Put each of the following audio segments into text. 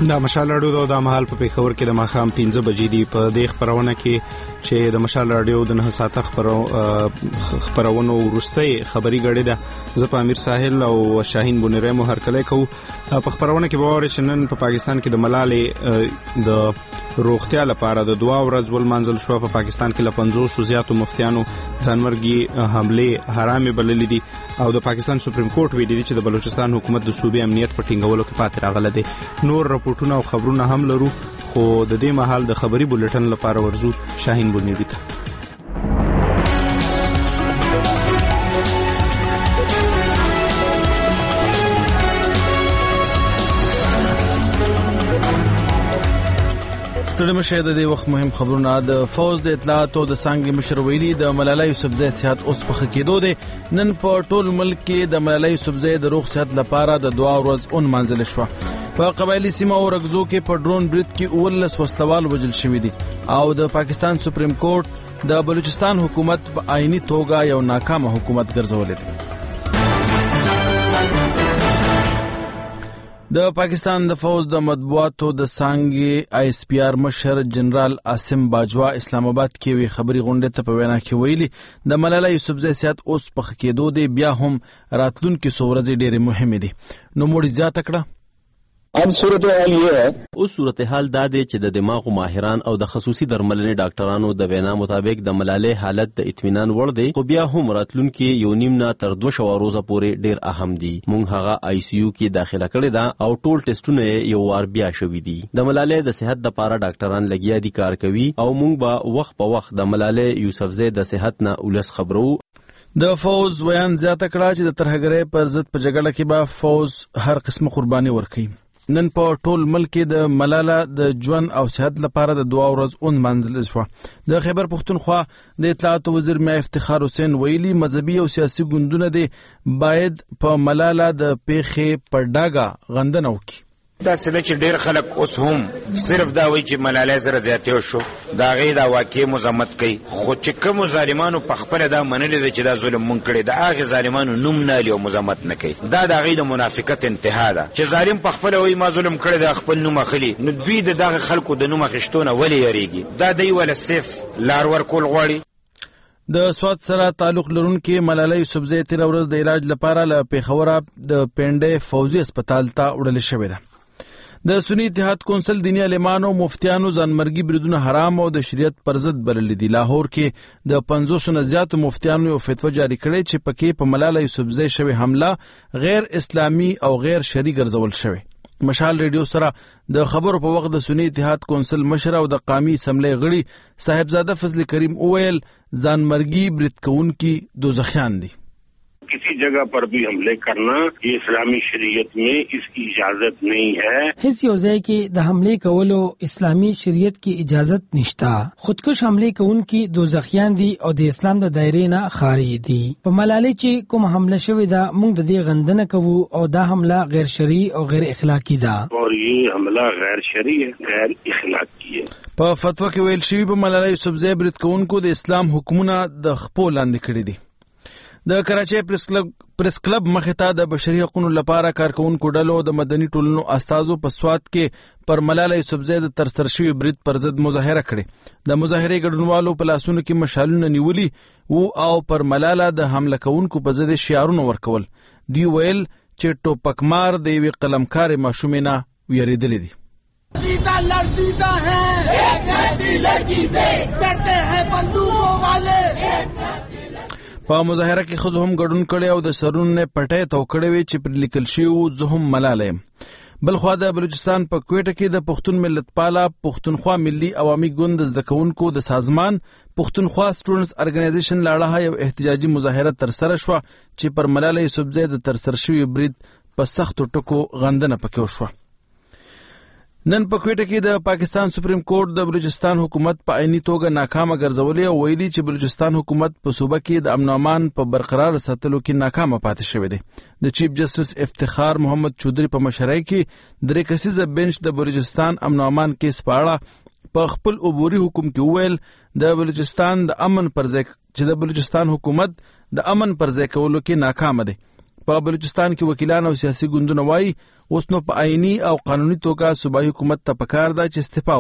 دا مشال راډیو د مهال په پیښور کې د ماښام 15 بجې دی. په دې خبرونه کې چې د مشال راډیو د 9 ساعته خبرونو وروستۍ خبري غړي ده، زه په امیر ساحل او شاهین بونری مو هرکلی کوو. په خبرونه کې به وره چې نن په پاکستان کې د ملالې د روغتیا لپاره د دعا ورځ ولمانځل شو. په پاکستان کې له 500 زیاتو مفتیانو ځانمرګي حمله حرامه بللې دي او د پاکستان سپریم کورټ ویلي چې د بلوچستان حکومت د صوبې امنیت په ټینګولو کې پاتې راغله دي. نور رپورټونه او خبرونه هم لرو، خو د دې مهال د خبري بولټن لپاره ورزو شاهین بونری ته. ستړي مشه د دې وخت مهم خبرونه. د فوز د اطلاعات او د څنګه مشر ویلي د ملالۍ یوسفزۍ صحت اوس په خکېدو دی. نن په ټول ملک کې د ملالۍ یوسفزۍ د روغ صحت لپاره د دعا ورځ اون منځل شو. په قبایلی سیمه او رګزو کې په ډرون برید کې 19 وسلوال وژل شوي دي او د پاکستان سپریم کورټ د بلوچستان حکومت په آئینی توګه یو ناکامه حکومت ګرځولې دی. د پاکستان د فوج د مطبوعاتو د څانګې آی اس پی آر مشر جنرال عاصم باجوا اسلام آباد کې وی خبري غونډه ته په وینا کې ویلي د ملالۍ یوسفزۍ صحت اوس په خکېدو دی، بیا هم راتلونکي څو ورځې ډېرې مهمې دي. نو موږ زیاته کړه اوس صورتحال دا دی چې د دماغو ماهران او د خصوصي درملنې ډاکټرانو د وینا مطابق د ملالۍ حالت د اطمینان وړ دی، خو بیا هم راتلونکي 1.5 نه تر 2 ورځې پورې ډیر اهم دي. مونږ هغه آی سی یو کې داخله کړې ده او ټول ټیسټونه یو وار بیا شوي دي. د ملالۍ د صحت لپاره ډاکټران لګیا دي کار کوي او مونږ به وخت په وخت د ملالۍ یوسفزۍ د صحت نه ولس خبرو. د فوز ویان زیاته کړه چې د ترهګرۍ پر ضد په جګړه کې به فوز هر قسمه قرباني ورکړي. نن په ټول ملک کې د ملاله د ژوند او صحت لپاره د دعا ورځ اون منځل شو. د خیبر پختونخوا د اطلاعات وزیر میا افتخار حسین ویلي مذهبي او سیاسي ګوندونه دي باید په ملاله د پیښې پر ډاګه غندنه وکړي. دا سده چې ډیر خلک اوس هم صرف دا وایي چې ملالۍ سره زیاتې شو، دا غي دا واقع مزمت کوي، خو چې کوم ظالمانو په خپل دا منلي چې دا ظلم مونږ کړی، دا هغه ظالمانو نوم نه لیو مزمت نه کوي. دا غي د منافقت انتها ده چې ظالم په خپل وایي ما ظلم کړی، دا خپل نوم اخلي. نو دوی دغه خلکو د نوم اخیشتونه ولې یریږي؟ دا دی ولا سیف لار ورکول غواړي. د سواد سره تعلق لرونکي ملالۍ یوسفزۍ تیر ورځ د علاج لپاره له پیښوره د پنډې فوزي هسپتال ته وړل شوې ده. د سنی اتحاد کونسل دینی عالمانو مفتیانو ځانمرګي بریدونه حرام او د شریعت پر ضد بللي دي. لاهور کې د 500 نه زیاتو مفتیانو یو فتوا جاری کړې چې پکې په ملالۍ یوسفزۍ شوې حمله غیر اسلامي او غیر شرعي ګرځول شوې. مشال ریډیو سره د خبرو په وخت د سنی اتحاد کونسل مشر او د قومي اسمبلی غړي صاحبزاده فضل کریم اویل ځانمرګي برید کوونکي دوزخیان دي. किसी जगह पर भी हमले करना ये इस्लामी शरीयत में इसकी इजाजत नहीं है. هیڅ یو ځای کې د حمله کولو اسلامي شریعت کې اجازت نشته. خودکش حمله کوونکي دوزخیان دي او د اسلام د دایرې نه خارج دي. په ملالۍ چې کوم حمله شوې ده موږ د دې غندنه کوو او دا حمله غیر شرعي او غیر اخلاقی ده. اور یہ حمله غیر شرعي ہے، غیر اخلاقی ہے. په فتوا کې ویل شوی په ملالۍ یوسفزۍ برید کوونکو د اسلام حکمونه د خپل لاندې کړی دي. د کراچۍ پریس کلب مخې ته د بشري حقوقو لپاره کارکونکو ډلو د مدني ټولنو استازو په سواد کې پر ملالۍ یوسفزۍ د ترسره شوي برید پر ضد مظاهره کړې. د مظاهرې ګډونوالو په لاسونو کې مشالونه نیولي وو او پر ملاله د حمله کوونکو په ضد شعارونه ورکول. دوی ویل چې ټوپکمار د یوې قلمکارې ماشومې نه ویریدلې دي. لڑتا ہے ایک نتی لڑکی سے ڈرتے ہیں بندوقوں والے. په مظاهره کې ښځو هم ګډون کړی او د سرونو پټۍ تو کړی وي چې پر لیکل شوي وو زه هم ملاله یم. بلخوا د بلوچستان په کوټه کې د پښتون ملت پاله پښتونخوا ملي عوامي ګوند د زده کوونکو د سازمان پښتونخوا سټوډنټس ارګنایزیشن لاړه یو احتجاجي مظاهره ترسره شوه چې پر ملالۍ یوسفزۍ د ترسره شوي برید په سختو ټکو غندنه پکې وشوه. نن په کوټه کې د پاکستان سپریم کورټ د بلوچستان حکومت په عیني توګه ناکامه ګرځولې او ویلي چې بلوچستان حکومت په صوبه کې د امن او امان په برقرار ساتلو کې ناکامه پاتې شوی دی. د چیف جسټس افتخار محمد چودھری په مشرۍ کې درې کسیزه بنچ د بلوچستان امن او امان کیس په اړه په خپل عبوري حکم کې وویل د بلوچستان د امن پر ځای چې د بلوچستان حکومت د امن پر ځای کولو کې ناکامه دی. په بلوچستان کې وکیلان او سیاسي ګوندونه وایي اوس نو په آئینی او قانوني توګه صوبایي حکومت ته پکار ده چې استعفا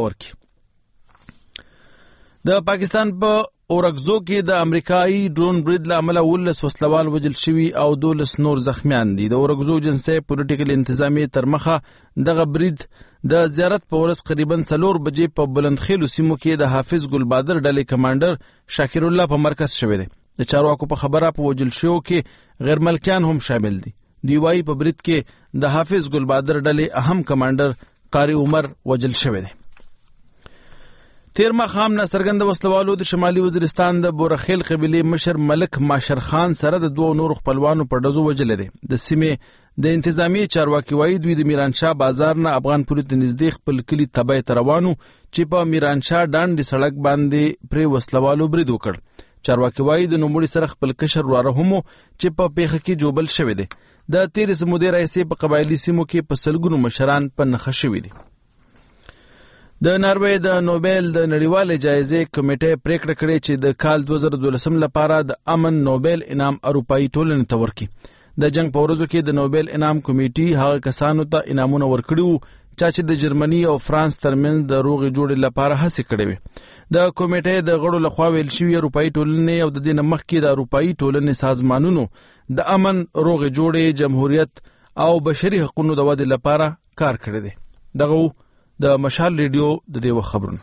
ورکړي. د پاکستان په اورکزو کې د امریکایي ډرون برید له امله 19 وسلوال وژل شوي او 12 نور زخمیان دي. د اورکزو جنسي پولیټیکل انتظامی تر مخه دغه برید د زیارت په ورځ تقریبا 4 بجې په بلندخیلو سیمو کې د حافظ ګل بادر ډلې کمانډر شاکر الله په مرکز شوی دی. د چارواکو په خبره په وژل شویو کې غیر ملکیان هم شامل دي. دوی وايي په برید کې د حافظ ګل بادر ډلې اهم کمانډر قاری عمر وژل شوی دی. تیر ماښام ناڅرګنده وسلوالو د شمالي وزیرستان د بورخیل قبیلې مشر ملک ماشر خان سره د 2 نورو خپلوانو په ډزو وژلی دی. د سیمې د انتظامی چارواکي وایي دوی د میرانشاه بازار نه افغان پولو ته نږدې خپل کلي تبای ته روانو چې په میرانشاه ډانډ سړک باندې پرې وسلوالو برید وکړ. چارواکي وایي د نوموړي سره خپل کشر وراره هم چې په پیښه کې جوبل شوی دی. د تیرې سمودې رئیسې په قبایلي سیمو کې په سلګونو مشران په نښه شوي دي. د ناروې د نوبل د نړیوالې جایزې کمیټې پریکړه کړې چې د کال 2012 لپاره د امن نوبل انعام اروپایي ټولنې ته ورکړي. د جنگ په ورځو کې د نوبل انعام کمیټې هغه کسانو ته انعامونه ورکړي وو چې د جرمني او فرانس ترمنځ د روغې جوړې لپاره هڅې کړې وي. د کمیټې د غړو لخوا ویل شوي اروپایي ټولنې او د دې نه مخکې د اروپایي ټولنې سازمانونو د امن، روغې جوړې، جمهوریت او بشري حقوقو د ودې لپاره کار کړی دی. دغه د مشال ریډیو د دیو خبرونه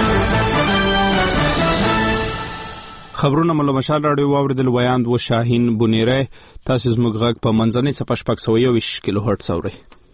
مله مشال راډیو واوریدل. ویاند و شاهین بونیره تاسو زموږ غږ په منځنۍ صفحه 621 کیلو هرتز اورئ.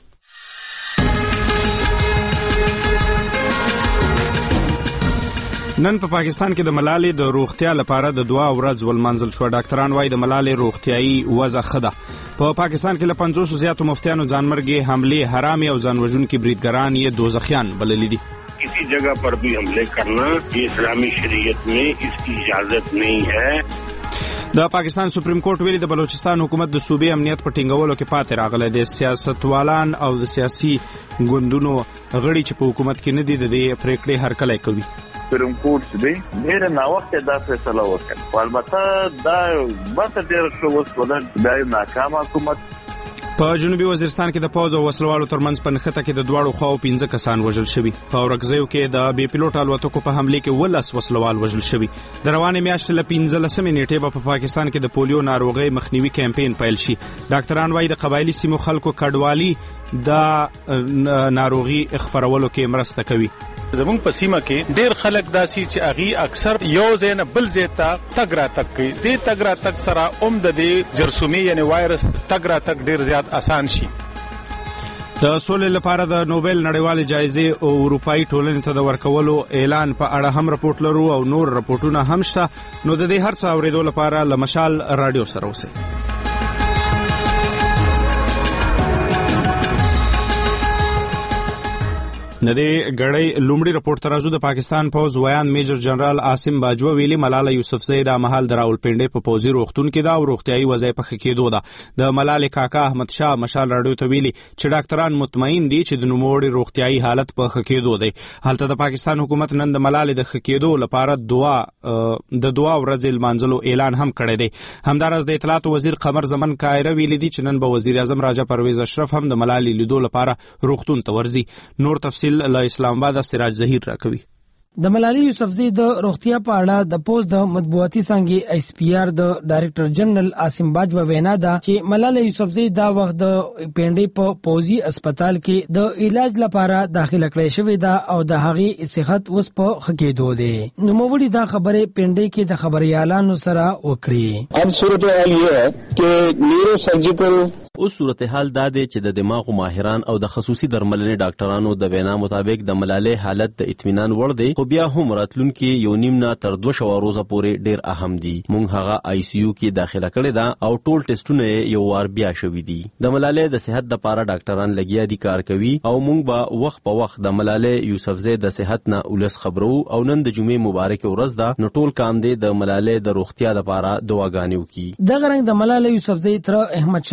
نن په پاکستان کې د ملالۍ د روغتیا لپاره د دعا ورځ ولمانځل شو. ډاکټران وايي د ملالۍ روغتیايي وضع ښه ده. په پاکستان کې له 500 زیاتو مفتیانو ځانمرګي حملې حرامي او ځانوژونکي بریدګران یې دوزخیان بللي دي. किसी जगह पर भी हमले करना ये इस्लामी शरीयत में इसकी इजाजत नहीं है. د پاکستان سپریم کورټ ویلي د بلوچستان حکومت د صوبې امنیت په ټینګولو کې پاتې راغلی دی. سیاستوالان او د سیاسي ګوندونو غړي چې په حکومت کې نه دي د دې پریکړې هرکلی کوي. سپریم کورټ دی ډېر ناوخته دا فیصله وکړه. البته دا بته ډېر ښه وسوله دا ناکام حکومت. په جنوبي وزیرستان کې د پوځ او وسلوالو ترمنځ په نښته کې د دواړو خواو 15 کسان وژل شوي. په اورکزیو کې د بې پیلوټ الوتکو په حملې کې 19 وسلوال وژل شوي. د روانې میاشتې له 15 نیټې په پاکستان کې د پولیو ناروغۍ مخنیوي کمپاین پیل شي. ډاکټران وايي د قبایلي سیمو خلکو کډوالي د ناروغي خپرولو کې مرسته کوي. زمونږ په سیمه کې ډېر خلک داسي چې اغي اکثر یو ځای نه بل ځای ته تګ را تګ کوي. دې تګ را تګ سره د دې جرثومي یعنی وایرس تګ را تګ ډېر زیات آسان شي. د سولې لپاره د نوبل نړیوالې جایزې او اروپایي ټولنې ته د ورکولو اعلان په اړه هم راپورټ لرو او نور راپورټونه هم شته. نو د دې هر څه اورېدو لپاره له مشال راډیو سره اوسئ. ندی غړی لومړی راپورټ ترازو د پاکستان پوز ویان میجر جنرال عاصم باجوه ویلي ملاله یوسفزۍ د مهال د راولپنډۍ په پوزي روغتون کې دا او روغتيایي وضعیت په خکېدو ده. د ملاله کاکا احمد شاه مشال راډیو ته ویلي چې ډاکټران مطمئن دي چې د نوموړي روغتيایي حالت په خکېدو دی. هلته د پاکستان حکومت نن د ملاله د خکېدو لپاره دعا ورځ لمانځلو اعلان هم کړی دی. همدارس د اطلاعات وزیر قمر زمن کایره ویلي دي چې نن به وزیر اعظم راجا پرویز اشرف هم د ملاله لیدو لپاره روغتون ته ورځي. نور تفصیل له اسلام آباد سراج ظهیر راکوي. د ملالۍ یوسفزۍ د روغتیا په اړه د پوز د مطبوعاتي څنګه ایس پی آر د ډایریکټر جنرال عاصم باجوه وینا ده چې ملالۍ یوسفزۍ دا وخت د پنډۍ په پوزي هسپتال کې د علاج لپاره داخله کړې شوې ده او د هغې صحت اوس په خکېدو دی. نوموړي دا خبره پنډۍ کې د خبريالانو سره وکړي. اب صورتحال یہ ہے کہ نیورو سرجیکل اوس صورتحال دا دی چې د دماغ ماهران او د خصوصي درملنې ډاکټرانو د وینا مطابق د ملالۍ حالت د اطمینان وړ دی، خو بیا هم راتلونکي 1.5 نه تر 2 ورځې پورې ډیر اهم دي. مونږ هغه آی سی یو کې داخله کړې ده او ټول ټیسټونه یو وار بیا شوي دي. د ملالۍ د صحت لپاره ډاکټران لګیا دي کار کوي او مونږ به وخت په وخت د ملالۍ یوسفزۍ د صحت نه ولس خبرو او نن د جمعې مبارک ورځ ده، نو ټول کام دی د ملالۍ د روغتیا لپاره دعاګانې وکړي. دغه رنګ د ملالۍ یوسفزۍ تر احمد شاه هم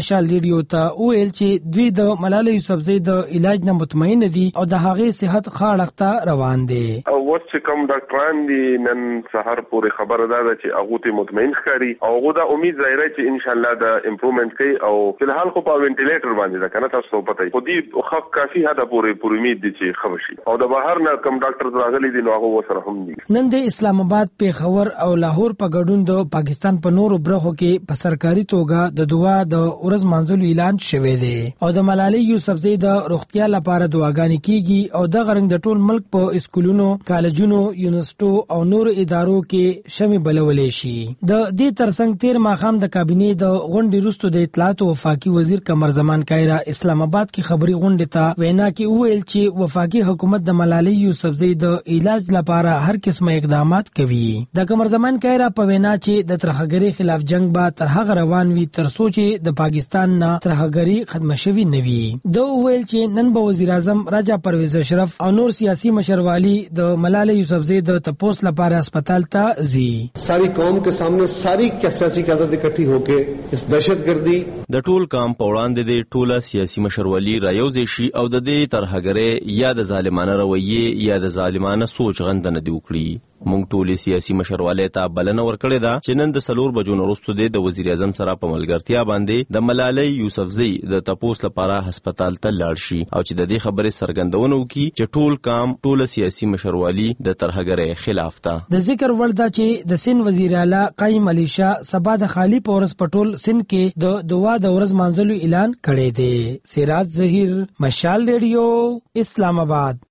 مشال ریډیو ته ویل چې دوی د ملالۍ یوسفزۍ د علاج نه مطمئن دي او د هغې صحت خاړه روان دي. او چې کوم ډاکټران دي نن سحر پورې خبره ده چې هغه ته مطمئن ښکاري او هغه د امید ظاهره چې ان شاء الله د امپروومنت کوي او په الحال خو په وینټیلیټر باندې ده کنه تاسو پته یې خو دې خو کافي هدا پورې امید دي چې خبر شي او د بهر نه کوم ډاکټر راغلي دي نو هغه سره هم دي. نن د اسلام آباد پیښور او لاهور په ګډون د پاکستان په نورو برخو کې په سرکاري توګه د دعا د ورځ مانځلو اعلان شوی دی او د ملالۍ یوسفزۍ د روغتیا لپاره دعاګانې کیږي او د غرنګ د ټول ملک په اسکولونو کالجونو یونیورسيټو او نور ادارو کې شمه بلولې شي. د دې ترڅنګ تیر ماخام د کابینې د غونډې وروسته د اطلاعات او وفاقي وزیر قمر زمان کایرا اسلام آباد کې خبري غونډه ته وینا کې وویل چې وفاقي حکومت د ملالۍ یوسفزۍ د علاج لپاره هر قسمه اقدامات کوي. د قمر زمان کایرا په وینا چې د ترهګری خلاف جنگ به تر هغه روان وي تر څو چې د پاکستان نه ترهګری ختم شوي نه وي. د ویل چې نن به وزیر اعظم راجا پرویز اشرف او نور سیاسي مشروالی د ملالۍ یوسفزۍ د تپوس لپاره اسپیټال ته ځي. ساری قوم کے سامنے ساری سیاسی قیادت اکٹھی ہو کے اس دہشت گردی د ټول قوم په وړاندې د ټوله سیاسي مشرولي رايوځي شي او د دې ترهګرۍ یا د ظالمانه رویه یا د ظالمانه سوچ غندنه دی وکړي. مونږ ټول سیاسي مشرواله ته بلنه ورکړې ده چې نن د سلور بجو وروسته د وزیر اعظم سره په ملګرتیا باندې د ملالۍ یوسفزۍ د تپوس لپاره هسپتال ته لاړ شي او چې د دې خبرې سرګندونه وکړي چې ټول قوم ټول سیاسي مشروالی د ترهګرۍ خلاف ده. د ذکر وړ ده چې د سین وزیر اعلی قائم علی شاه سبا د خالی پورس پټول سین کې د دعا د ورځ مانځلو اعلان کړی دی. سراج ظهیر مشال ریډیو اسلام آباد.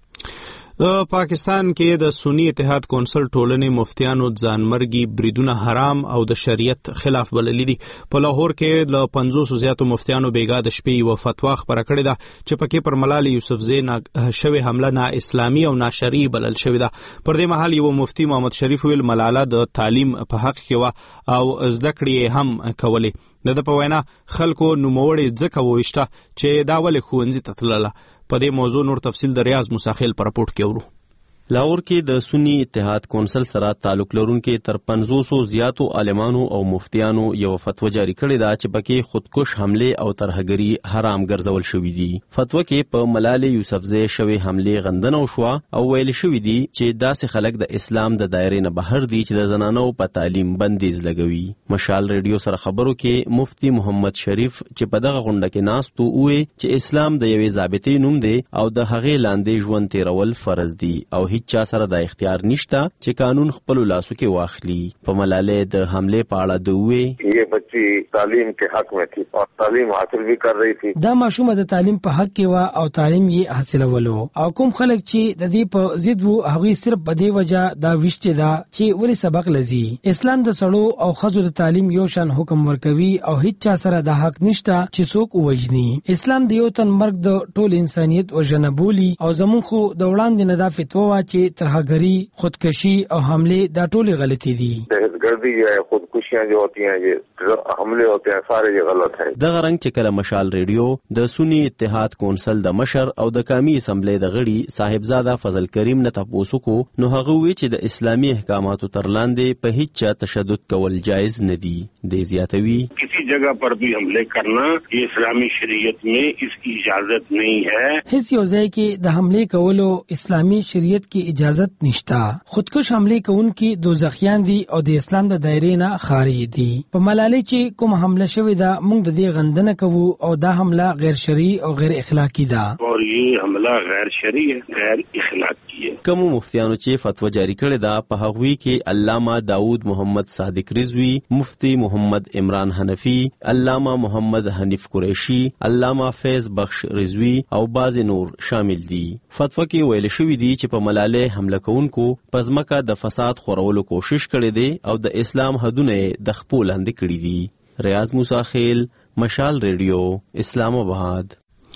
پاکستان کې د سنی اتحاد کونسل ټولنې مفتیانو ځانمرګي بریدونه حرام او د شریعت خلاف بللي دي. په لاهور کې ل 500 زیاتو مفتیانو بیګا د شپې یو فتوا خبره کړې ده چې پکې پر ملالۍ یوسفزۍ شوی حمله نا اسلامي او نا شرعي بلل شوی ده. پر دې مهال یو مفتی محمد شریف ویل ملاله د تعلیم په حق کې و او زده کړې هم کولې. د په وینا خلکو نوموړي ځکه وویشته چې دا ولې ښوونځي ته تلله. په دې موضوع نور تفصیل د ریاض مساخیل پر راپورټ کې ورو. لاهور کې د سنی اتحاد کونسل سره تعلق لرونکو تر 500 زیاتو عالمانو او مفتیانو یو فتوا جاری کړې ده چې پکې خودکش حمله او ترهګری حرام ګرځول شوې دي. فتوا کې په ملالۍ یوسفزۍ شوی حمله غندنه وشوه او ویل شوې دي چې داسې خلک د اسلام د دایرې نه بهر دي چې د زنانو په تعلیم بندیز لګوي. مشال ریډیو سره خبرو کې مفتی محمد شریف چې په دغه غونډه کې ناستو وې چې اسلام د یوې ضابطې نوم دی او د هغې لاندې ژوند تیرول فرض دي او چا سره د اختیار نشته چې قانون خپل لاسو کې واخلي. په ملالۍ د حمله په اړه دوی یہ بچی تعلیم کے حق میں تھی اور تعلیم حاصل بھی کر رہی تھی. دا ماشومه د تعلیم په حق کې و او تعلیم یې حاصلولو او کوم خلک چې د دې په ضد وو هغه صرف په دې وجه دا وشته دا چې ولې سبق لذي. اسلام د سړو او خزو د تعلیم یو شان حکم ورکوي او هیڅ چا سره د حق نشته چې څوک ووجني. اسلام د یو تن مرګ د ټول انسانيت وژنه بولي او زمون خو د وړاندې نه دا فتوا چې ترهګری خودکشی او حمله دا ټول غلطی دي. دهشتگردی یا خودکشیاں جو ہوتی ہیں یہ حملے ہوتے ہیں سارے یہ غلط ہیں. دغه رنګ چې کله مشال ریډیو د سنی اتحاد کونسل د مشر او د قومي اسمبلی د غړي صاحبزاده فضل کریم نه تاسو کو نو هغه وی چې د اسلامي احکاماتو تر لاندې په هیڅ تشدد کول جایز نه دي. د زیاتوي کسی جگہ پر بھی حملے کرنا یہ اسلامی شریعت میں اس کی اجازت نہیں ہے. هیڅ یو ځای کې د حمله کولو اسلامی شریعت کې اجازت نشتا. خودکش حمله کوونکي دوزخیان دي او د اسلام د دایرې نه خارج دي. په ملالۍ چې کوم حمله شوې ده موږ د دې غندنه کوو او دا حمله غیر شرعي او غیر اخلاقی ده. اور یہ حملہ غیر شرعي ہے غیر اخلاقی ہے. کوم مفتیانو چې فتوا جاری کړې ده په هغوی کې علامه داود محمد صادق رضوی، مفتی محمد عمران حنفی، علامه محمد حنیف قریشی، علامه فیض بخش رضوی او بعض نور شامل دي. فتوا کې ویل شوی دی چې په ملالۍ حمله کوونکو پزماکه د فساد خورولو کوشش کړې ده او د اسلام حدونه د خپل لاندې کړې دي. ریاض مساخیل مشال ریډیو اسلام آباد.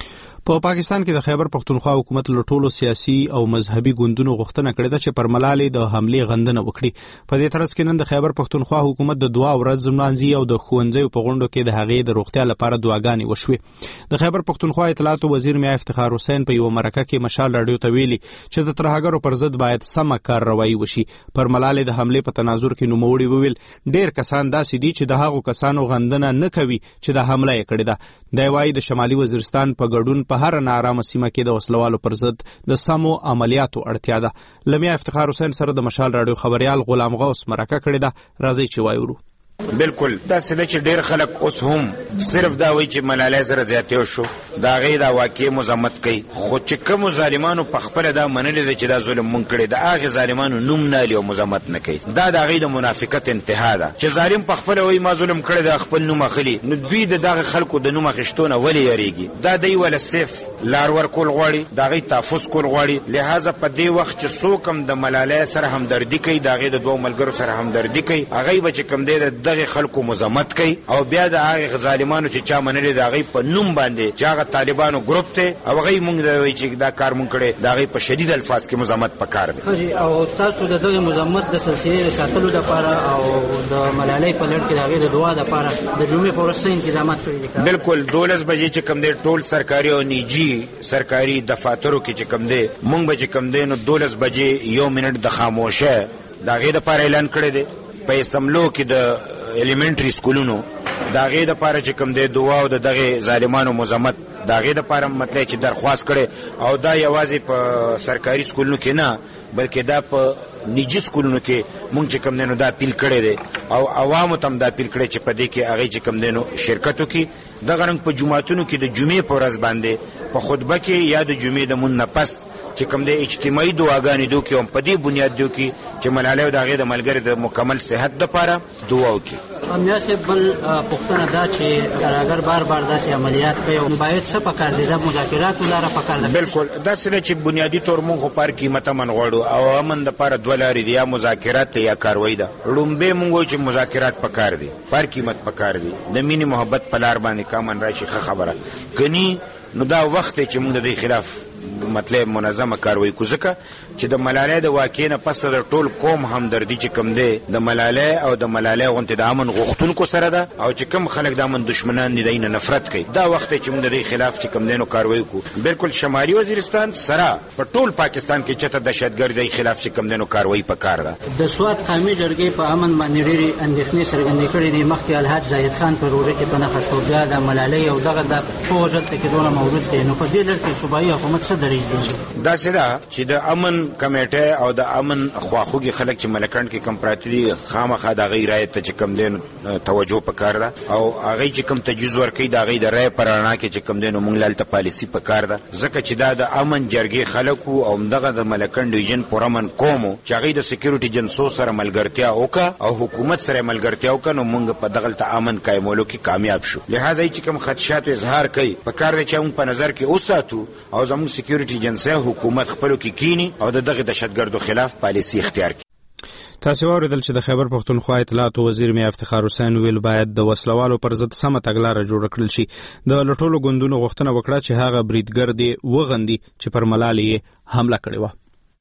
په پاکستان کې د خیبر پختونخوا حکومت له ټولو سیاسي او مذهبي ګوندونو غوښتنه کړې ده چې پر ملالۍ د حملې غندنه وکړي. په دې ترڅ کې نن د خیبر پختونخوا حکومت د دعا ورځ لمانځي او د ښوونځیو په غونډو کې د هغې د روغتیا لپاره دعاګانې وشوې. د خیبر پختونخوا اطلاعاتو وزیر میا افتخار حسین په یو مرکه کې مشال راډیو ته ویلي چې د ترهګرو پر ضد باید سمه کارروایي وشي. پر ملالۍ د حملې په تناظر کې نوموړي وویل ډېر کسان داسې دي چې د هغو کسانو غندنه نه کوي چې د حمله یې کړې ده. دی وايي د شمالي وزیرستان په ګډون په هر ناارامه سیمه کې د وسلوالو پر ضد د سمو عملیاتو اړتیا ده. لمیا افتخار حسین سره د مشال راډیو خبريال غلام غوث مرکه کړې ده. راځي چې وایو. بالکل دا څه چې ډېر خلک اوس هم صرف دا وایي چې ملالۍ سره زیاتې شو دا غي دا واقع مزمت کوي خو چې کوم ظالمانو په خپل دا منلې ده چې دا ظلم مونږ کړی دا هغه ظالمانو نوم نه لري او مزمت نه کوي. دا د غي د منافقت انتها ده چې ظالم په خپل وایي ما ظلم کړی دا خپل نوم اخلي نو دوی دغه خلکو د نوم اخیشتونه ولې یریږي. دا دی ول سیف لار ور کول غواړي دا غي تحفظ کول غواړي. لہذا په دې وخت چې څوک د ملالۍ سره همدردي کوي دا غي د دوه ملګرو سره همدردي کوي هغه به چې کوم دی دغه خلکو مزمت کوي او بیا د هغه ظالمانو چې چا منلې دا غي په نوم باندې چې هغه طالبانو ګروپ ته او غي مونږ دا وایي چې دا کار مونږ کړي دا غي په شدید الفاظ کې مزمت پکار دي. او تاسو د دغه مزمت د سلسله ساتلو لپاره او د ملالۍ په لړ کې دا غي د دعا لپاره د جمعې په ورځ انتظامات کړی دي. بالکل 12 بجې چې کوم دی ټول سرکاري او نجی سرکاري دفاترو کې چې کوم دی مونږ به چې کوم دی نو 12 بجې یو منټ د خاموشه دا غي د لپاره اعلان کړی دی. په سملو کې د ایلیمنټری سکولونو دا غي د لپاره چې کوم دی دعا او دغه ظالمانو مزمت دا غي د لپاره مطلب چې درخواست کړي او دا یوازې په سرکاري سکولونو کې نه بلکې دا په نجی سکولونو کې مونږ چې کوم دی نو دا اپیل کړی دی او عوامو ته دا اپیل کړی چې په دې کې هغه چې کوم دی نو شرکت وکړي. دغه رنګ په جمعتونو کې د جمعې په ورځ باندې په خطبه کې یا د جمعې د مون نه پس چې کوم د اجتماعي دعاګانې دوی کې هم په دې بنیاد دوی کې چې ملالۍ د هغې د ملګري د مکمل صحت دپاره دعا وکړي. امنیه صاحب بل پوښتنه دا چې ترهګر بار بار داسې عملیات کوي او باید څه پکار دي د مذاکراتو لاره پکار ده. بالکل داسې ده چې بنیادي طور موږ خو پر قیمت امن غواړو او امن دپاره دوه لارې دي یا مذاکرات یا کاروایي ده. لومبۍ موږ وایو چې مذاکرات پکار دي پر قیمت پکار دي د مینې محبت په لار باندې که امن راشي ښه خبره کني نو دا وخت دی چې موږ د دې خلاف مطلب منظمه کاروي کو ځکه چې د ملالۍ د واقعې نه پس د ټول قوم همدردي چې کوم دی د ملالۍ او د ملالۍ غونډې د امن غوښتونکو سره ده او چې کوم خلک د امن دشمنان دي دینه نفرت کوي دا وخت چې موږ د دې خلاف چې کوم دی نو کاروي کو. بالکل شمالي وزیرستان سره په ټول پاکستان کې چته دهشتګردۍ خلاف چې کوم دی نو کاروي پکار ده. د سواد قومي جرګې په امن باندې ډېری اندېښنې څرګندې کړې دي. مخکې الحاج زاهد خان په روژه کې په نښه شو بیا د ملالۍ او دغه د په وجه ته کېدونه موجود دی نو په دې لړ کې صوبایي حکومت څه دریځ دی؟ داسې ده چې د امن کمیټه او د امن خواخوږي خلک چې ملکند کې کم پراته دي خامخا د هغې رایې ته چې کوم دی توجه پکار ده او هغې چې کوم تجویز ورکوي د هغې د رایې په رڼا کې چې کوم دی نو موږ هلته پالیسي پکار ده ځکه چې دا د امن جرګې خلک او همدغه د ملکند ډویژن پرامن قوم چې هغې د سکیورټي جنسو سره ملګرتیا وکړه او حکومت سره ملګرتیا وکړه نو موږ په دغلته امن قایمولو کې کامیاب شو. لہذا چې کوم خدشاتو اظهار کوي پکار دی چې موږ په نظر کې وساتو او زموږ سکیورټي جنسي حکومت خپلو کې کینی او دغه دهشتګردو خلاف پالیسي اختیار کړي. تاسو واوریدل چې د خیبر پختونخوا اطلاعاتو وزیر میا افتخار حسین ویل باید د وسلوالو پر ضد سمه تګلاره جوړه کړل شي. د لټولو ګوندونو غوښتنه وکړه چې هغه بریدګر دی وغندي چې پر ملالۍ حمله کړې وه.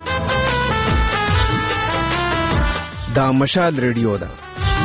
دا مشال ریډیو ده.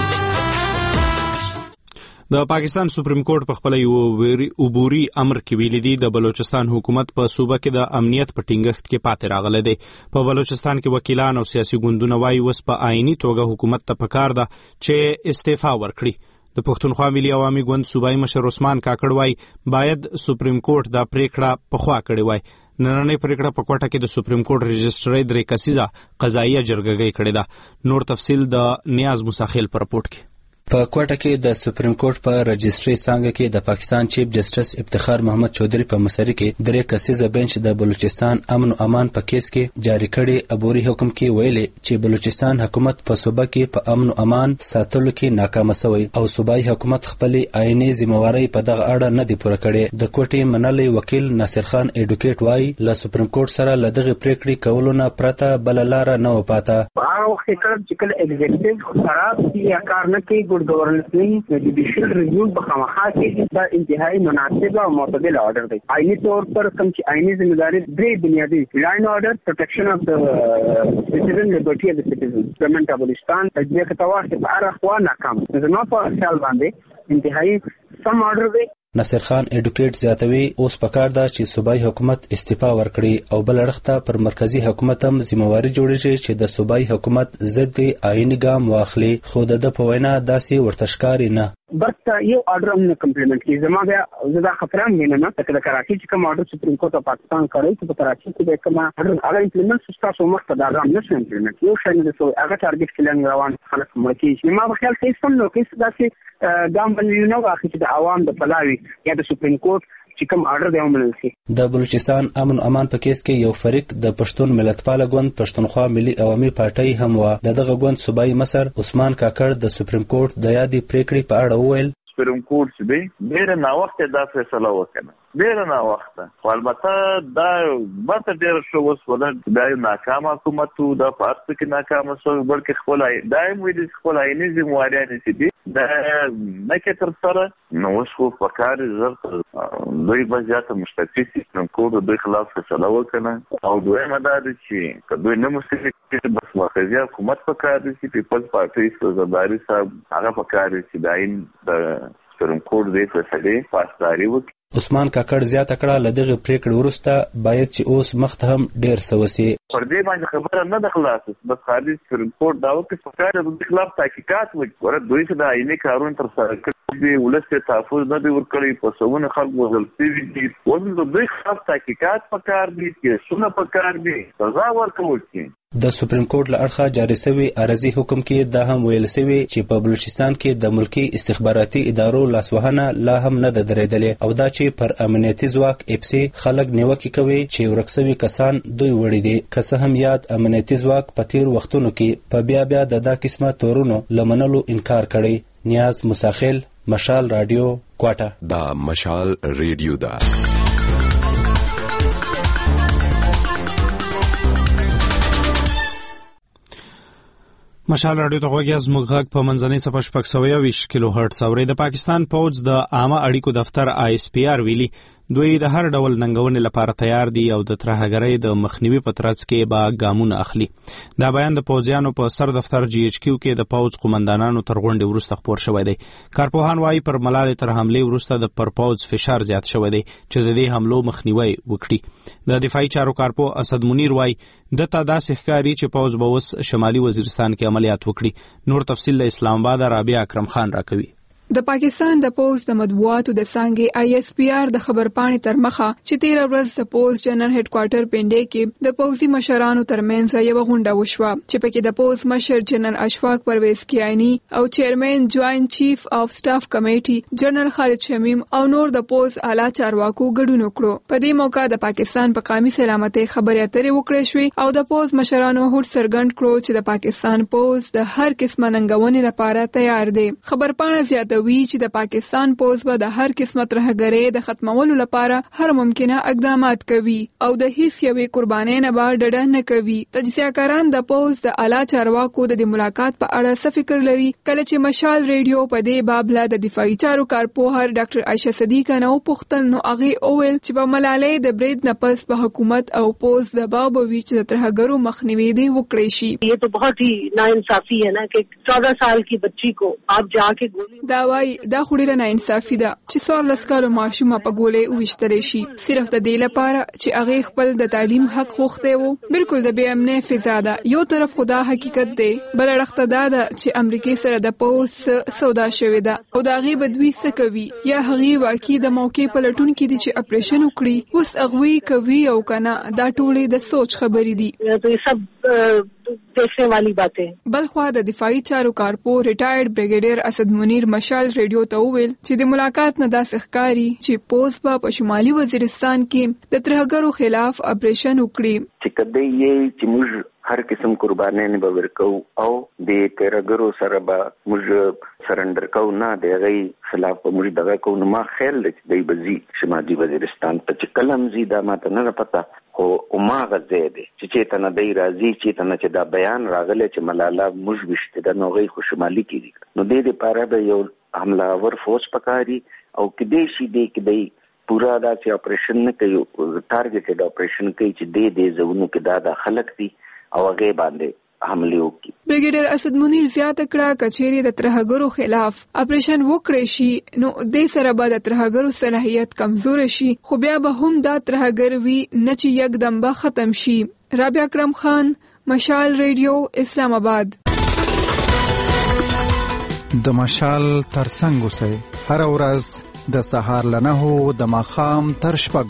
د پاکستان سپریم کورټ په خپل یو عبوري امر کې ویلي دي د بلوچستان حکومت په صوبه کې د امنیت په ټینګښت کې پاتې راغلی دی. په بلوچستان کې وکیلان او سیاسي ګوندونه وایي اوس په آئیني توګه حکومت ته پکار ده چې استعفا ورکړي. د پښتونخوا ملي عوامي ګوند صوبایي مشر عثمان کاکړ وایي باید سپریم کورټ دا پریکړه پخوا کړې وای. نننۍ پریکړه په کوټه کې د سپریم کورټ رجسټري 3 کسیزه قضاییه جرګه کړې ده. نور تفصیل د نیاز مساخیل پر رپورټ کې. په کوټه کې د سپریم کورټ په رجسټري څانګه کې د پاکستان چیف جسټس افتخار محمد چودھری په مشرۍ کې 3 کسیزه بنچ د بلوچستان امن او امان په کیس کې جاری کړي عبوري حکم کې ویلي چې بلوچستان حکومت په صوبه کې په امن او امان ساتلو کې ناکام شوی او صوبایي حکومت خپل عیني ذمہواری په دغه اړه نه دی پوره کړی. د کوټې منلي وکیل ناصر خان اډوکیټ وایي له سپریم کورټ سره لدغه پریکړې کولو نه پرته بل لار نه و پاته. هغه وخت چې کله ایگزیکټیو خراب یا کار نه کوي ګډ ګورننس نه جوډیشل ریویو په خامخا کې دا انتهایی مناسب او معتدل آرډر دی. آئینی طور پر کوم چې آئینی ذمہداري درې بنیادی لا اینڈ آرډر، پروټیکشن اف د سټیزن، لیبرټي اف د سټیزن. ګورنمنت د بلوچستان تجزیه کتوار چې په هر خوا ناکام زما په خیال باندې انتهایی سم آرډر دی. ناصر خان ایډوکیټ زیاتوي اوس پکار ده چې صوبایي حکومت استعفا ورکړي او بل اړخ ته پر مرکزی حکومت هم ذمہواری جوړیږي چې د صوبایي حکومت ضد آئینی ګام واخلي، خو د په وینا داسې ورته ښکاري نه. بس یو آرډر هم نه کمپلیمنٹ کی. زما بیا زدا خطرام نه نه چې د کراچي چې کوم آرډر سپریم کورټ په پاکستان کړی چې په کراچي کې د کوم آرډر هغه امپلیمنٹ تاسو مخ ته دا غام نشي امپلیمنٹ یو شای نه سو هغه ټارګټ کلن روان خلک مړکی. ما په خیال کې سم نو کې داسې ګام باندې نو واخلي چې د عوام د پلاوي یا د سپریم کورټ چې کوم آرډر دی ومنل شي. د بلوچستان امن او امان په کیس کې یو فریق د پښتون ملتپال ګوند پښتونخوا ملي عوامي پارټي هم و. دغه ګوند صوبایي مشر عثمان کاکړ د سپریم کورټ د یادې پریکړې په اړه وویل سپریم کورټ چې دی ډېر ناوخته دا فیصله وکړه، ډېر ناوخته. خو البته دا ماته ډېر شو اوس ولر دا ناکام حکومت دا پارت کې ناکام شو، بلکې خپل دایم ویل خپل عیني ذمہواریان چې دي دا نه کې تر سره نو اوس خو پکار زرت دوی بځاته مستقیم سپریم کورټ دوی خلاف فیصله وکړه. او دویمه دا چې کدوې نه مستقیم بس مرکزی حکومت پکار دي چې پیپلز پارټي سوزداري صاحب هغه پکار دي چې داین د سپریم کورټ دې فیصله پاسداري وکړي. عثمان کاکړ زیاته کړه له دغه پریکړې وروسته باید چې اوس مخته هم ډېر څه وشي. پر دې باندې خبره نه ده خلاصه، بس خالي سپریم کورټ دا وکړي چې پکار د خلاف تحقیقات وکړي. دوی چې د آئینی کارونه تر سره کړي دي، ولس ته تحفظ نه دی ورکړی، په سونه خلک وژل شوي دي. اوس د دوی خلاف تحقیقات پکار دي، کیسونه پکار دي، سزا ورکول شي. د سپریم کورټ له اړخه جاری شوی عرضی حکم کې دا هم ویل شوی چې په بلوچستان کې د ملکی استخباراتي ادارو لاسوهنه لا هم نه ده درېدلې او دا چې پر امنیتي ځواک اپسي خلک نیوکې کوي چې ورک شوي کسان دوی وړي دي. که څه هم یاد امنیتي ځواک په تیر وختونو کې په بیا د دا قسمه تورونو لمنلو انکار کړی. نیاز مساخل، مشال رادیو، کوټه. دا مشال ریډیو دا مشال رادیو ته غوږی از موږ غږ په منځنۍ صفحه 620 کیلو هرتز اوري. د پاکستان پوز د عامه اړیکو دفتر ISPR ویلي دوی د هر ډول ننګونې لپاره تیار دي او د ترهګرۍ د مخنیوي په ترڅ کې به ګامونه اخلي. دا بیان د پوځیانو په سر دفتر GHQ کې د پوز قومندانانو تر غونډې وروسته خپور شوی دی. کارپوهان وايي پر ملالۍ تر حملې وروسته د پر پوز فشار زیات شوی دی چې د دې حملو مخنیوي وکړي. د دفاعي چارو کارپو اسد منیر وايي دته داسې ښکاري چې پوز به اوس شمالي وزیرستان کې عملیات وکړي. نور تفصیل له اسلام آباد رابعه اکرم خان راکوي. د پاکستان د پوز د مطبوعاتو د څانګې ISPR د خبرپاڼې تر مخه چې 13 ورځ د پوز جنرال هډ کوارټر پنډې کې د پوزي مشرانو ترمنځ یو غونډه وشوه چې پکې د پوز مشر جنرال اشفاق پرویز کیانی او چیرمن جوائنٹ چیف اف سټاف کمیټي جنرال خالد شمیم او نور د پوز اعلی چارواکو ګډون وکړو. په دې موقع د پاکستان په قومي سلامتۍ خبرې اترې وکړې شوې او د پوز مشرانو هوډ څرګند کړو چې د پاکستان پوز د هر قسمه ننګونې لپاره تیار دی. خبرپاڼه زیاته چې د پاکستان پوز به د هر قسمه ترهګرۍ د ختمولو لپاره هر ممکنه اقدامات کوي او د هیڅ یوې قربانۍ نه به ډډه نه کوي. تجزیه‌کاران د پوز د اعلی چارواکو د ملاقات په اړه څه فکر لري کله چې مشال ریډیو په دې باب له د دفاعي چارو کارپوهر ډاکټر عائشه صدیق نو پوښتنه نو هغه اویل چې په ملالۍ د برید نه پس په حکومت او پوز د باب ویچ د ترهګرو مخنیوي دی وکړي شي. یہ تو بہت ہی ناانصافی ہے نا کہ 14 سال کی بچی کو آپ جا کے گولی دا وای دا خوري نه انصافي ده چې 14 کالو ماشومه په ګولې وشتري شي صرف د دې لپاره چې هغه خپل د تعلیم حق خوخته وو. بالکل د بې امنه فضا ده. یو طرف خدا حقیقت دی، بل اړخته دا ده چې امریکای سره د پوز سودا شوې ده او دا غي بدوي څه کوي یا هغه واقعي د موقع په لټون کې دي چې اپریشن وکړي اوس اغوي کوي او کنه دا ټولې د سوچ خبرې دي. تو سب دیکھنے والی باتیں. بلخوا د دفاعي چارو کارپو ریټایرډ بریګیډیر اسد منیر مشال ریډیو ته وویل چې د ملاقات نه داسې ښکاري چې پوز په شمالي وزیرستان کې د ترهګرو خلاف اپریشن وکړي. چې کله یې چې موږ هر قسم قربانۍ به ورکو او د ترهګرو سره به موږ سرندر کو نه دی غي خلاف موږ دغه کو نو ما خیال چې دی بزي شمالي وزیرستان ته چې کلم زی دا ماته نه پتا خو ماغه زیاده چې ته نه دی راځي چې ته نه چې دا بیان راغلی چې ملاله موږ وشته د نوغي خو شمالي کې نو دې لپاره به یو حملاور فوج پکاري او کدي شي دې کدي پورا دا چې اپریشن نه کوي ټارګټډ اپریشن کوي چې دې زونو کې دا خلک دي او هغه باندې حمله وکړي. بریګیډر اسد منیر زیاته کړه کچېری د ترهګرو خلاف اپریشن وکړي شي نو د سره به د ترهګرو صلاحیت کمزور شي خو بیا به هم دا ترهګر وی نه چې یکدم به ختم شي. رابعه اکرم خان، مشال ریډیو، اسلام آباد. د مشال ترڅنګ اوسئ هر ورځ د سهار له 9 د ماښام تر 6.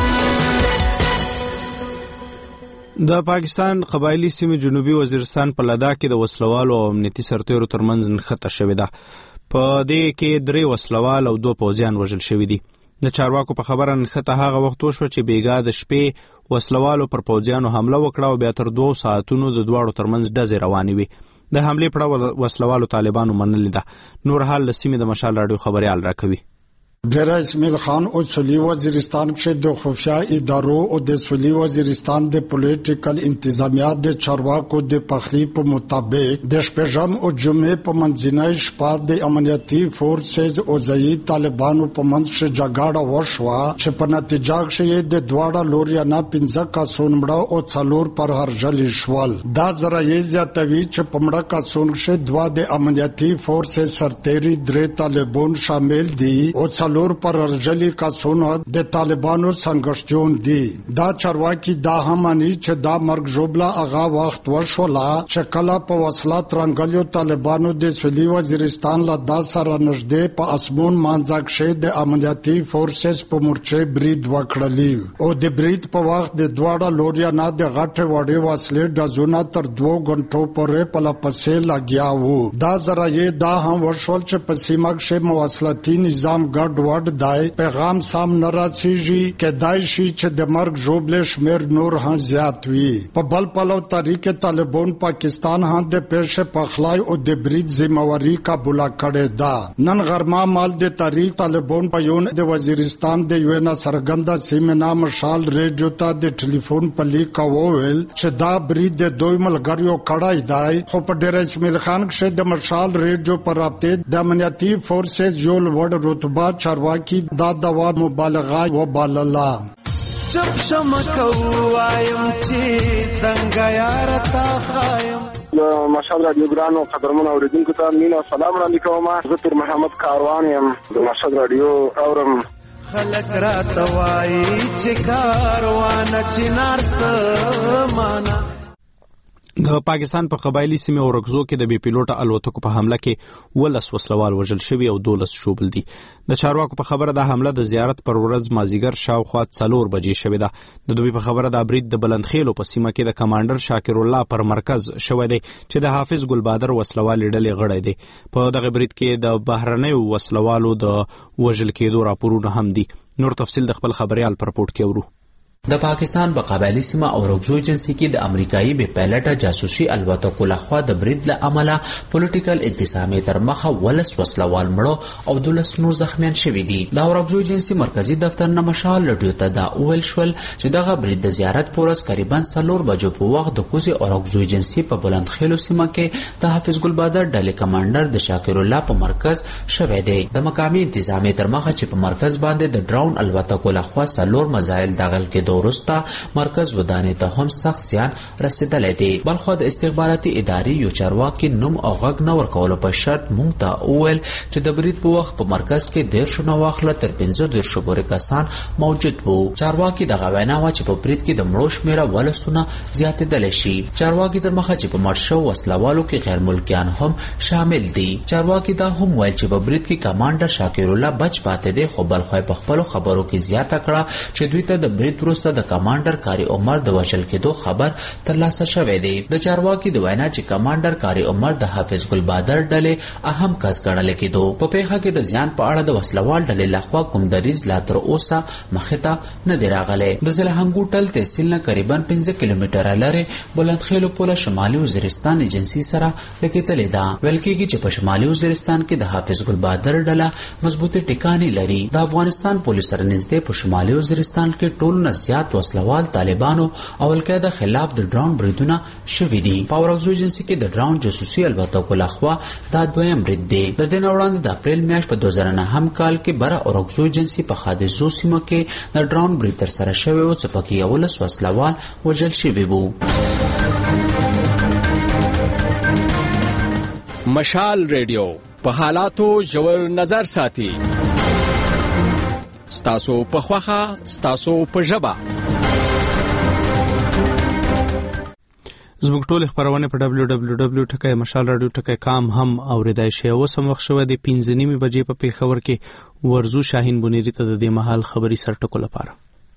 د پاکستان قبایلی سیمې جنوبي وزیرستان په لداخ کې د وسلوالو او امنیتي سرتیرو ترمنځ نښته شوې ده. په دې کې 3 وسلوال او 2 پوځیان وژل شوي دي. د چارواکو په خبره نښته هغه وخت وشوه چې بیګا د شپې وسلوالو پر پوځیانو حمله وکړه او بیا تر 2 ساعتونو د دواړو ترمنځ ډزې روانې وي. د حملې پړه وسلوالو طالبانو منلې ده. نور حال له سیمې د مشال راډیو خبريال راکوي. ډیرا اسماعیل خان او سویلي وزیرستان کې د خفیه ادارو او د سویلي وزیرستان د پولیټیکل انتظامیه د چارواکو د پخلی په مطابق د شپږم او جمعې په منځنۍ شپه د امنیتي فورسز او ځایي طالبانو په منځ کې جګړه وشوه چې په نتیجه کې د دواړو لوريانو 15 کسان مړه او 4 پر هرجل شول. دا ذرایع زیاتوي چې په مړه کسان کې 2 د امنیتي فورسز سرتیري 3 طالبان شامل دي او لور پر ارجلی کسونو د طالبانو څنګهشتون دي. دا چارواکي دا همانی چې دا مرګ جوړلا اغا وخت وشولا چې کله په وصلات رنگلیو طالبانو د سویلي وزیرستان له دا سره نږدې په اسمون مانځک شه د امنیتي فورسز په مورچه برید وکړلی او د برید په وخت د دواړه لوريانو د غټه وړي وسلې د زونه تر 2 غنټو پورې په لپسې لګیا وو. دا ذرایع دا هم وشول چې په سیمه کې مواصلاتي نظام ګډ وډ دای پیغام سام نراسیږي کې دای شي چې د مرګ جوړل شمیر نور هم زیات وي. په بل پلو طریقې طالبان پاکستان هم د پېښه پخلای او د برید ذمہواری قبول کړي ده. نن غرما مال د تاریخ طالبان په یون د وزیرستان د یو نه سرګند سیمنا مشال ریډیو ته د ټلیفون په لیک وویل چې دا برید د دوی ملګریو کړای دی خو په ډیر اسماعیل خان کې د مشال ریډیو پر رابطه د امنیتي فورسز یول وړ رتبه چارواکي دا دوا مبالغه و بالله. چپ شمکو وایم چې دنګ یار تا خایم. مشال رادیو ګرانو قدرمن اوریدونکو ته مینا سلام را لیکوم. زه تر محمد کاروان یم د مشال رادیو اورم. خلک را توای چې کاروان چنار سمانا. د پاکستان په قبایلی سیمه اورکزو کې د بي پیلوټ الوتکو په حمله کې 12 وسلوال وژل شوي او 12 شوبل دي. د چارواکو په خبره د حمله د زیارت پر ورځ مازیګر شاوخوا 4 بجې شوې ده. د دوی په خبره د برید د بلندخیلو په سیمه کې د کمانډر شاکر الله پر مرکز شوی دی چې د حافظ ګلبادر وسلوال ډلې غړی دی. په دغه برید کې د بهرنیو وسلوالو د وژل کېدو راپورونه هم دي. نور تفصیل د خپل خبريال پر پورت کې ورو. د پاکستان په قبایلی سیمه اورکزو ایجنسی کې د امریکایي بې پایلټه جاسوسي الوتکو لخوا د برید له امله پولیټیکل انتظامیه تر مخه 12 وسلوال مړه او 12 نور زخمیان شوي دي. د اورکزو ایجنسی مرکزی دفتر نه مشال رادیو ته دا ویل شول چې دغه برید د زیارت پورس تقریبا 4 بجو په وخت د کوزي اورکزو ایجنسی په بلندخیلو سیمه کې د حافظ ګلبادر ډلې کمانډر د شاکر الله په مرکز شوی دی. د مقامی انتظامیه تر مخه چې په مرکز باندې د ډراون الوتکو لخوا 4 مزایل داخل کې ورسته مرکز ودانې ته هم سخت زیان رسیدلی دی. بلخو د استخباراتي ادارې یو چارواکي نوم او غږ نه ورکولو په شرط موږ ته وویل چې د برید په وخت په مرکز کې 13 نه واخله تر 15 پورې کسان موجود وو. چارواکي دغه وینا و چې په برید کې د مړو شمیره 12 زیاتېدلی شي. چارواکي تر مخه چې په مړ شوو وسلوالو کې غیر ملکیان هم شامل دي. چارواکي دا هم ویل چې په برید کې کمانډر شاکر الله بچ پاتې دی خو بلخو په خپل خبرو کې زیاته کړه چې دوی ته د برید وروسته د کمانډر کاری عمر د وژل کېدو خبر ترلاسه شوی دی. د چارواکي د وینا چې کمانډر کاری عمر د حافظ ګلبادر ډلې اهم کس ګڼل کېدو. په پیښه کې د زیان په اړه د وسلوال ډلې لخوا کوم دریځ لا تر اوسه مخې ته نه دی راغلی. د زلهنګو ټل تحصیل نه قریبا 15 کیلومتره لرې بلندخیلو پوله شمالي وزیرستان ایجنسی سره لګېدلې ده. ویل کېږي چې په شمالي وزیرستان کې د حافظ ګلبادر ډله مضبوطې ټکانې لري. د افغانستان پولیس سره نږدې په شمالي وزیرستان کې ټولنه زیات وسلوال طالبانو او القاعده خلاف د ډرون بریدونه شوي دي. په اورکزو ایجنسي کې د ډرون جاسوسي الوتکو لخوا دا دویم برید دی. د دې نه وړاندې د اپریل میاشت په 2009 کال کې بره اورکزو ایجنسي په خادزو سیمه کې د ډرون برید ترسره شوی و چې پکې 11 وسلوال وژل شوي وو. مشال ریډیو په حالاتو ژور نظر ساتي. ستاسو په خوخه، ستاسو په ژبه. زموږ ټول خبرونه په www.mashalradio.com هم اوریدای شئ. اوس هم وخت شوی د 5:30 بجې په پیښور کې ورزو شاهین بنيري ته د دې مهال خبري سرټکو لپاره.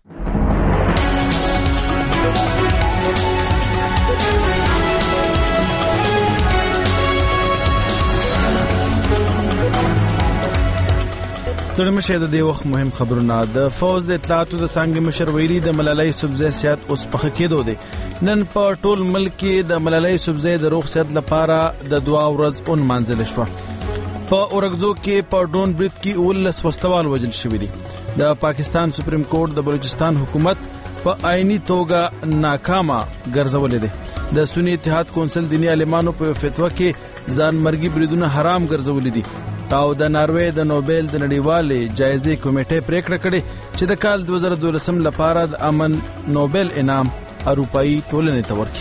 ستړي مشه د دې وخت مهم خبرونه. د فوز د اطلاعاتو د څنګه مشر ویلي د ملالۍ یوسفزۍ صحت اوس په کېدو دی. نن په ټول ملک کې د ملالۍ یوسفزۍ د روغ صحت لپاره د دعا ورځ اون منځل شو. په اورکزو کې په ډرون برید کې 11 وسلوال وژل شوي دي. د پاکستان سپریم کورټ د بلوچستان حکومت په آئینی توګه ناکامه ګرځولې ده. د سنی اتحاد کونسل دینی عالمانو په فتوا کې ځان مرګي بریدونه حرام ګرځولې دي او د ناروې د نوبل د نړیوالې جایزې کمیټې پریکړه کړې چې د کال 2012 لپاره د امن نوبل انعام اروپאי ټولنې ته ورکړي.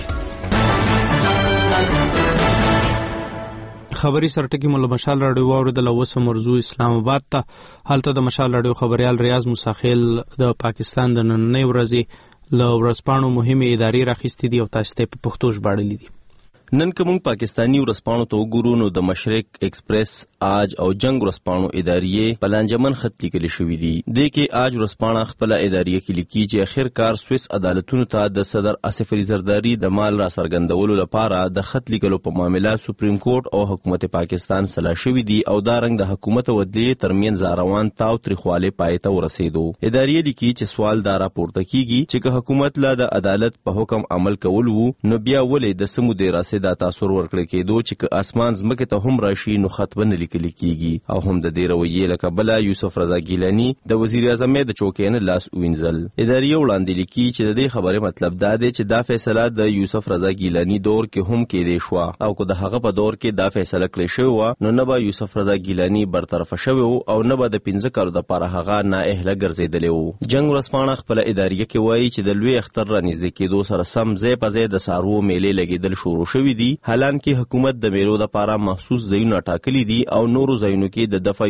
خبري سرټکی مولا مشال راډیو اوریدل اوسه مرزو اسلام آباد ته. حالته د مشال راډیو خبريال ریاض موساخیل د پاکستان د نننۍ ورځې ل ورځپاڼو مهمه ادارې راخستې دي او تاسو ته په پښتو ژباړلې دي. نن کوم پاکستانی ورځپاڼو ته وګورو نو د مشرق ایکسپریس، آج او جنگ ورځپاڼو ادارې په لانجمن خط لیکل شوې دي. د کې آج ورځپاڼه خپل ادارې کې لیکي چې اخر کار سویس عدالتونو ته د صدر آصف علي زرداری د مال را سرګندولو لپاره د خط لیکلو په معاملې سپریم کورټ او حکومت پاکستان سلا شوې دي او دا رنګ د حکومت او عدلیې ترمنځ روان تاو تریخواله پایته ورسېدو. ادارې لیکي چې سوال دا راپورته کیږي چې حکومت لا د عدالت په حکم عمل کول وو نو بیا ولې د سمو د دا تاثیر ورکړی کېدو چې اسمان زمکه ته هم راشي نو خط باندې لیکل کیږي او هم د دې رویې لکه بل یوسف رضا ګیلانی د وزیر اعظم د چوکۍ نه لاس وینځل. ادارې وړاندې لیکي چې د دې خبره مطلب دا دی چې دا فیصله د یوسف رضا ګیلانی دور کې هم کېدې شو او کو د هغه په دور کې دا فیصله کړې شو نو نه به یوسف رضا ګیلانی برطرف شوی او نه به د 15 کارو د لپاره هغه نااهله ګرځیدلی وو. جنگ ورځپاڼه خپل ادارې کې وایي چې د لوی اختر را نږدې کېدو سره سم ځای په ځای د سارو میلې لګیدل شروع شوې دي. حالانکه حکومت د میلو لپاره مخصوص ځایونه ټاکلي دي او نورو ځایونو کې د دفعه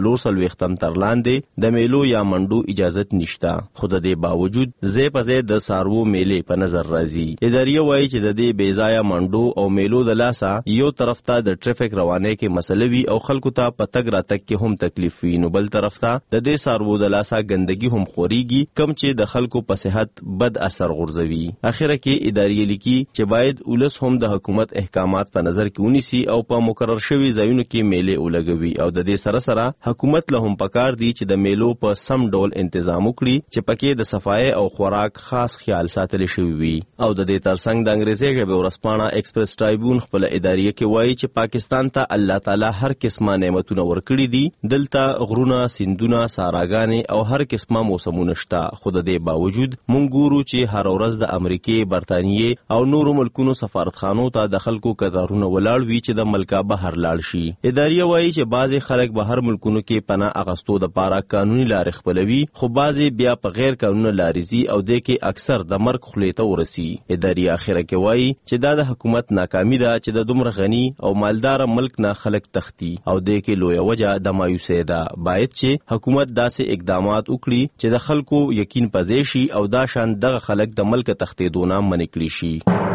140 تر لاندې د میلو یا منډو اجازه نشته. خو د دې باوجود ځای په ځای د سارو میلې په نظر راځي. ادارې وایي چې د دې بې ځایه منډو او میلو د لاسه یو طرف ته د ټریفیک روانه کې مسله وي او خلکو ته په تګ راتګ کې هم تکلیف وي نو بل طرف ته د دې سارو د لاسه ګندګي هم خوريږي کم چې د خلکو په صحت بد اثر غورځوي. اخره کې ادارې لیکي چې باید ولس هم د حکومت احکامات په نظر کې ونیسي او په مقرر شوی ځایونو کې میلې ولګوي او د دې سره سره حکومت له هم پکار دی چې د میلو په سم ډول تنظیم وکړي چې پکې د صفای او خوراک خاص خیال ساتل شوی وي. او د دې ترڅنګ د انګریزي ژبه ورځپاڼه ایکسپریس ټرایبون خپل ادارې کې وایي چې پاکستان ته الله تعالی هر قسمه نعمتونه ورکړي دي. دلته غرونه، سیندونه، ساراګانې او هر قسمه موسمونه شته. خو د دې باوجود مونږ ګورو چې هر ورځ د امریکای، برتانیې او نورو ملکونو سفارتخانو ته د خلکو کتارونه ولاړ وی چې د ملکا بهر لاړ شي. ادارې وایي چې بعضي خلک بهر ملکونو کې پناه اغستو د پاره قانوني لارې خپلوي خو بعضي بیا په غیر قانوني لارې زی او د کې اکثر د مرګ خلیته ورسي. ادارې اخره کې وایي چې دا د حکومت ناکامي ده چې د دومره غني او مالدار ملک نه خلک تختی او د کې لوی وجه د مایوسۍ ده. باید چې حکومت داسې اقدامات وکړي چې د خلکو یقین پزې شي او دا شان دغه خلک د ملک تختیدونه منې کړی شي.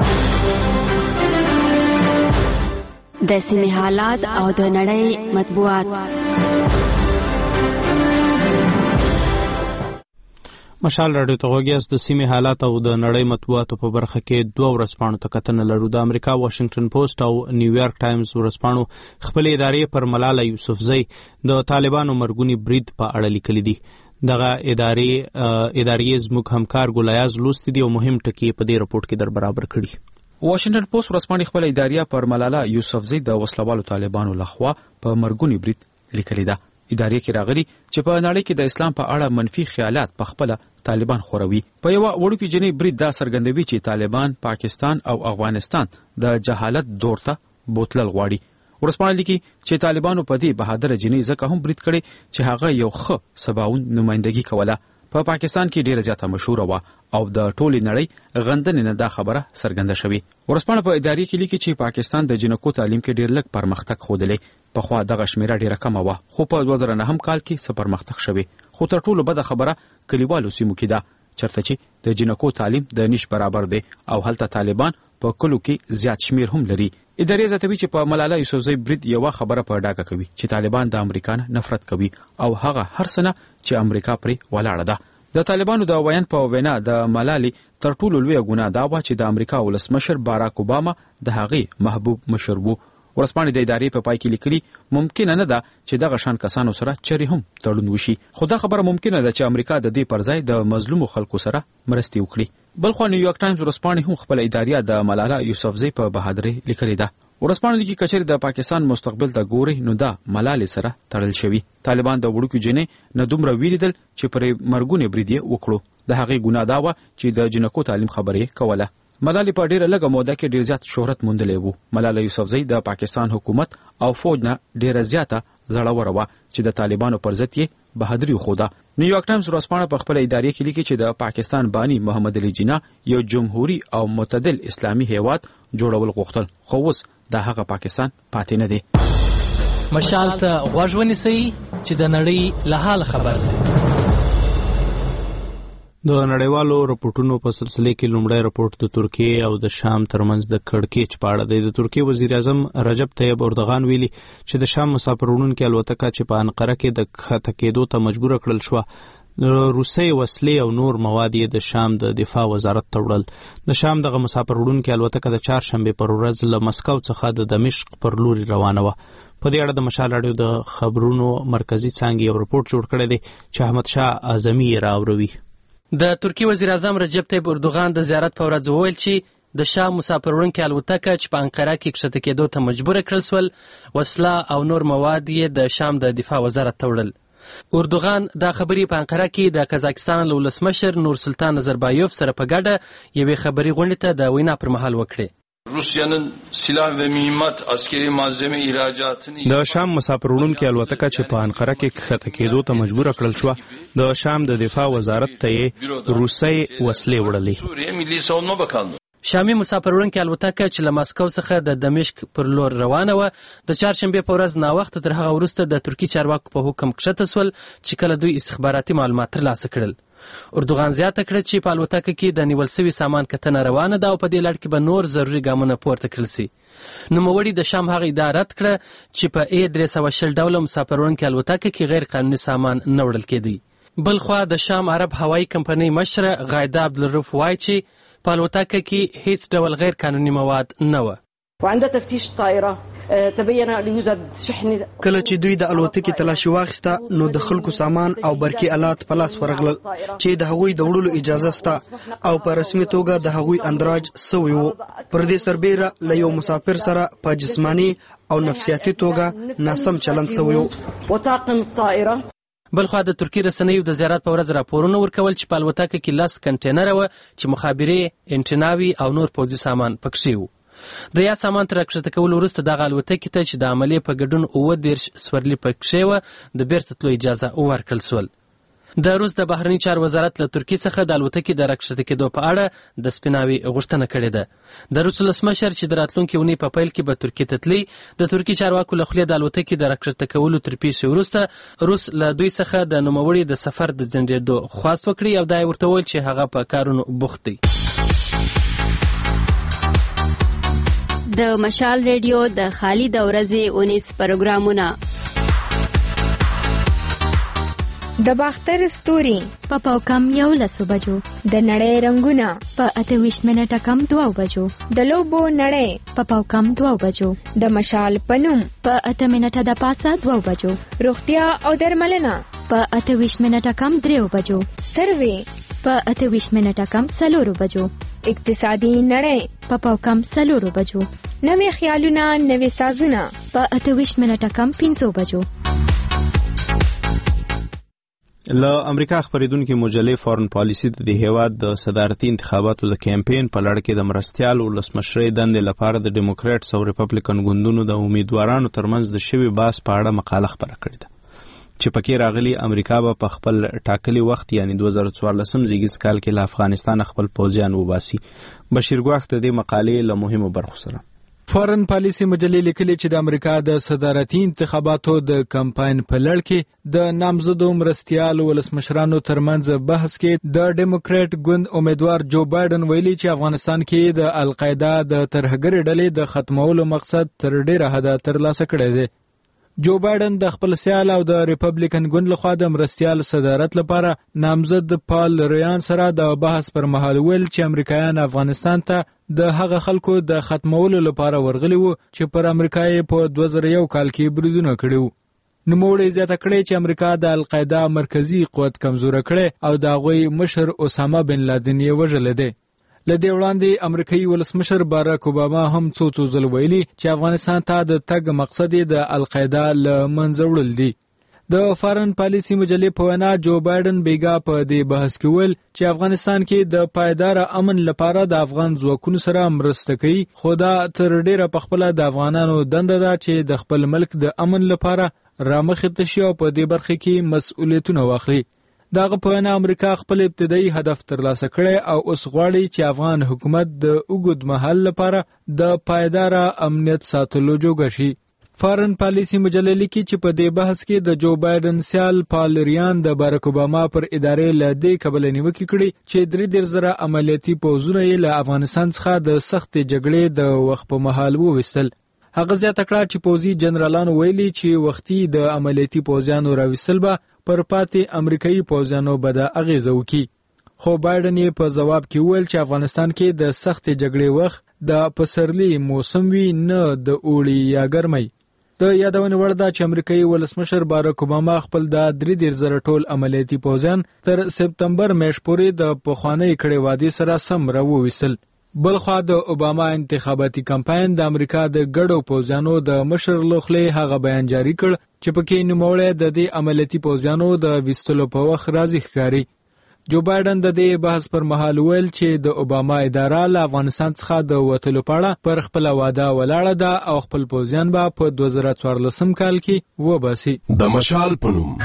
د سیمې حالات او د نړۍ مطبوعات. مشال راډیو ته غوږیاست. د سیمې حالات او د نړۍ مطبوعاتو په برخه کې دوه ورځپاڼو ته کتنه لرو. د امریکا واشنگټن پوسټ او نیویارک ټایمز ورځپاڼو خپل ادارې پر ملاله یوسفزۍ د طالبانو مرګونی برید په اړه لیکلي دي. دغه ادارې زموږ همکار ګولیاز لوستي دي او مهم ټکي په دې رپورت کې در برابر کړي. واشنگټن پوسټ ورځپاڼه خپل ادارې پر ملاله یوسفزۍ د وسلوالو طالبانو لخوا په مرګونی برید لیکلي ده. ادارې کې راغلي چې په نړۍ کې د اسلام په اړه منفي خیالات په خپل طالبان خوروي. په یو وړوکی جنې برید دا څرګندوي چې طالبان پاکستان او افغانستان د جهالت دور ته بوتلل غواړي. ورسپانه لیکي چې طالبانو په دې بهادر جنې ځکه هم برید کړي چې هغه یو ښه سباوون نمائندګي کوله. په پاکستان کې ډیره زیاته مشهوره وه او د ټولې نړۍ غندنې نه دا خبره څرګنده شوې. ورسپانه په ادارې کې لیکي چې پاکستان د جنکو تعلیم کې ډیر لږ پرمختګ ښودلی. پخوا دغه شمیره ډیره کمه وه خو په 2009 کال کې څه پرمختګ شوی. خو تر ټولو بده خبره کلیوالو سیمو کې ده چرته چې د جنکو تعلیم د نش برابر دی او هلته طالبان په کلو کې زیات شمیر هم لري. ادارې زیاتوي چې په ملاله یوسفزۍ برید یوه خبره په ډاګه کوي چې طالبان د امریکا نه نفرت کوي او هغه هر څه نه چې امریکا پرې ولاړه ده. د طالبانو د ویان په وینا د ملالۍ تر ټولو لویه ګناه دا وه چې د امریکا ولسمشر باراک اوباما د هغې محبوب مشر و. ورسپانې د ادارې په پای کې لیکلي ممکنه نه ده چې دغه شان کسانو سره چرې هم تړون وشي خو دا خبره ممکنه ده چې امریکا د دې پر ځای د مظلومو خلکو سره مرستې وکړي. بلخوا نیویارک ټایمز ورسپانې هم خپل اداریه د ملاله یوسفزۍ په بهادرۍ لیکلې ده. ورسپانه لیکي کچېرې د پاکستان مستقبل ته ګوري نو دا ملالۍ سره تړل شوي. طالبان د وړوکي جنې نه دومره ویریدل چې پرې مرګونې برید یې وکړو. د هغې ګناه دا وه چې د جنکو تعلیم خبرې کوله. ملالۍ په ډیره لږه موده کې ډیر زیات شهرت موندلی و. ملاله یوسفزۍ د پاکستان حکومت او فوج نه ډیره زیاته زړوره وه چې د طالبانو پر ضد یې بهادري وښوده. نیویارک ټایمز ورځپاڼه په خپله ادارې کې لیکي چې د پاکستان بانی محمد علي جناح یو جمهوري او معتدل اسلامي هیواد جوړول غوښتل خو اوس دا هغه پاکستان پاتې نه دی. مشال ته غوږ ونیسئ چې د نړۍ له حال خبر سي. د نړیوالو رپورټونو په سلسله کې لومړی رپورټ د ترکیې او د شام ترمنځ د کړکېچ په اړه دی. د ترکیې وزیر اعظم رجب طیب اردوغان ویلي چې د شام مسافر وړونکې الوتکه چې په انقره کې د ښکته کېدو ته مجبوره کړل شوه روسي وسلې او نور مواد یې د شام د دفاع وزارت ته وړل. د شام دغه مسافر وړونکې الوتکه د چهارشنبې پر ورځ له مسکو څخه د دمشق پر لوري روانه وه. په دې اړه د مشال راډیو د خبرونو مرکزي څانګې یو رپورټ جوړ کړی دی چې احمد شاه اعظمي یې راوروي. د ترکیې وزیر اعظم رجب طیب اردوغان د زیارت په ورځ وویل چې د شام مسافر وړونکې الوتکه چې په انقره کې کښته کېدو ته مجبوره کړل سول وسله او نور مواد یې د شام د دفاع وزارت ته وړل. اردوغان دا خبرې په انقره کې د قزاقستان له ولسمشر نورسلطان نظربایوف سره په ګډه یوې خبري غونډې ته د وینا پر مهال وکړې. روسیانın silah ve mühimmat askeri malzeme ihracatını د شام مسافر وړونکې الوتکه چې په انقره کې کښته کېدو ته مجبوره کړل شوه د شام د دفاع وزارت ته یې روسي وسلې وړلې. Suriye Milli Savunma Bakanlığı شامي مسافر وړونکې الوتکه چې له ماسکو څخه د دمشق پر لور روانه وه د چهارشنبې په ورځ ناوخته تر هغه وروسته د ترکي چارواکو په حکم کښته سول چې کله دوی استخباراتي معلومات ترلاسه کړل. اردوغان زیاته کړه چې په الوتکه کې د نیول سوي سامان کتنه روانه ده او په دې لړ کې به نور ضروري ګامونه پورته کړل سي. نوموړي د شام هغه ادعا رد کړه چې په A320 ډوله مسافر وړونکې الوتکه کې غیر قانوني سامان نه وړل کېدی. بلخوا د شام عرب هوایي کمپنۍ مشره غایده عبدالرؤف وایي چې په الوتکه کې هیڅ ډول غیر قانوني مواد نه وه. وعند تفتيش الطائرة تبين يوجد شحن کله چې دوی د الوتکې تلاشي واخیسته نو د خلکو سامان او برقي آلات په لاس ورغلل چې د هغوی د وړلو اجازه سته او په رسمي توګه د هغوی اندراج سوی وو. پر دې سربیره له یو مسافر سره په جسماني او نفسیاتي توګه ناسم چلند سوی وو. وطاقم الطائرة بلخوا د ترکي رسنیو د زیارت په ورځ راپورونه ورکول چې په الوتکه کې 10 کنټینره وه چې مخابرې انټناوي او نور پوځي سامان پکښې وو. د یا سامان تر راکښته کولو وروسته دغه الوتکې ته چې د عملې په ګډون 29 سورلي پکښې وه د بیرته تلو اجازه ورکړل سول. د روس د بهرني چارو وزارت له ترکیې څخه د الوتکې د راکښته کېدو په اړه د سپیناوي غوښتنه کړې ده. د روس ولسمشر چې د راتلونکې اونۍ په پیل کې به ترکیې ته تللی د ترکي چارواکو له خولې د الوتکې د راکښته کولو تر پیښې وروسته روس له دوی څخه د نوموړي د سفر د ځنډېدو خواست وکړي او دا یې ورته وویل چې هغه په کارونو بوخت دی. د مشال ریډیو د خالي د ورځې 19 پروګرامونه د باختر ستوري په پاوکم 11 بجو، د نړۍ رنگونه په 28 منټه کم 2 بجو، د لوبو نړۍ په پاوکم 2 بجو، د مشال پنوم په 8 منټه د پاسه 2 بجو، روغتیا او درملنه په 28 منټه کم 3 بجو، سروي په 28 منټه کم 4 بجو، اقتصادي نړۍ په پاوکم 4 بجو، نوې خیالونه نوې سازونه په 28 منټه کم 5 بجو. له امریکا خبرېدونکو مجلې فورن پالیسي د هیواد د صدارتي انتخاباتو د کمپاین په لړ کې د مرستیال ولسمشرۍ دندې لپاره د ډیموکراټس او ریپبلیکن ګوندونو د امیدوارانو ترمنځ د شوي بحث په اړه مقاله خپره کړې ده چې پکې راغلي امریکا به په خپل ټاکلي وخت یعنی 2014 زیږیز کال کې له افغانستان خپل پوځیان وباسي. بشیر ګواښ د دې مقالې له مهمو برخو سره فورن پالیسي مجلې لیکلي چې د امریکا د صدارتي انتخاباتو د کمپاین په لړ کې د نامزدو مرستیالو ولسمشرانو ترمنځ بحث کې د ډیموکراټ ګوند امیدوار جو بایدن ویلي چې افغانستان کې د القاعده د ترهګرۍ ډلې د ختمولو مقصد تر ډیره حده ترلاسه کړی دی. جو بایدن د خپل سیال او د ریپبلیکن ګوند لخوا د مرستیال صدارت لپاره نامزد پال ریان سره د بحث پر مهال ویل چې امریکایان افغانستان ته د هغه خلکو د ختمولو لپاره ورغلي وو چې پر امریکای په 2001 کال کې بریدونه کړي وو. نوموړی زیاته کړې چې امریکا د القاعده مرکزی قوت کمزوره کړي او د هغوی مشر اسامه بن لادن یې وژلی دی. لدې وړاندې امریکایي ولسمشر باراک اوباما هم څو ځل ویلي چې افغانستان ته د تګ مقصد د القاعده له منځه وړل دي. د فارن پالیسي مجلې په وینا جو بایدن بیګا په دې بحث کې ویل چې افغانستان کې د پایدار امن لپاره د افغان ځواکونو سره مرسته کوي، خو دا تر ډیره پخپله د افغانانو دنده ده چې د خپل ملک د امن لپاره رامخې تشي او په دې برخه کې مسؤلیتونه واخلي. دغه په وینا امریکا خپل ابتدایي هدف ترلاسه کړی او اوس غواړي چې افغان حکومت د اوږد مهال لپاره د پایدار امنیت ساتلو جوګه شي. فارن پالیسي مجلې لیکي چې په دې بحث کې د جو بایدن سیال پال ریان د باراک اوباما پر ادارې له دې کبله نیوکې کړي چې 3,000 عملیاتي پوځونه یې له افغانستان څخه د سختې جګړې د وخت په مهال وویستل. هغه زیاته کړه چې پوځي جنرالانو ویلي چې وختي د عملیاتي پوځیانو راویستل به پر پاتې امریکایي پوځیانو به د اغیزه وکړي. خو بایدن یې په ځواب کې وویل چې افغانستان کې د سختې جګړې وخت د پسرلي موسم وي، نه د اوړي یا ګرمۍ. د یادونې وړ ده چې امریکایي ولسمشر باراک اوباما خپل د 3,000 ټول عملیاتي پوځیان تر سپتمبر میاشتې پورې د پخوانۍ کړې وعدې سره سم راوویستل. بلخوا د اوباما انتخاباتي کمپاین د امریکا د ګډو پوځیانو د مشر لخوا هغه بیان جاری کړ چې پکې نوموړی د دې عملیاتي پوځیانو د ویستلو په وخت راضي ښکاري. جو بایدن د دې بحث پر مهال ویل چې د اوباما اداره له افغانستان څخه د وتلو په اړه پر خپل وعده ولاړه ده او خپل پوځیان به په 2014 کال کې وباسي. د مشال پنوم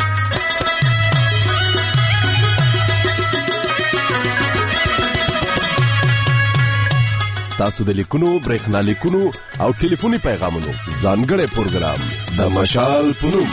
تاسو د لیکونو، برېښنا لیکونو او ټلیفوني پیغامونو ځانګړی پروګرام د مشال پنوم.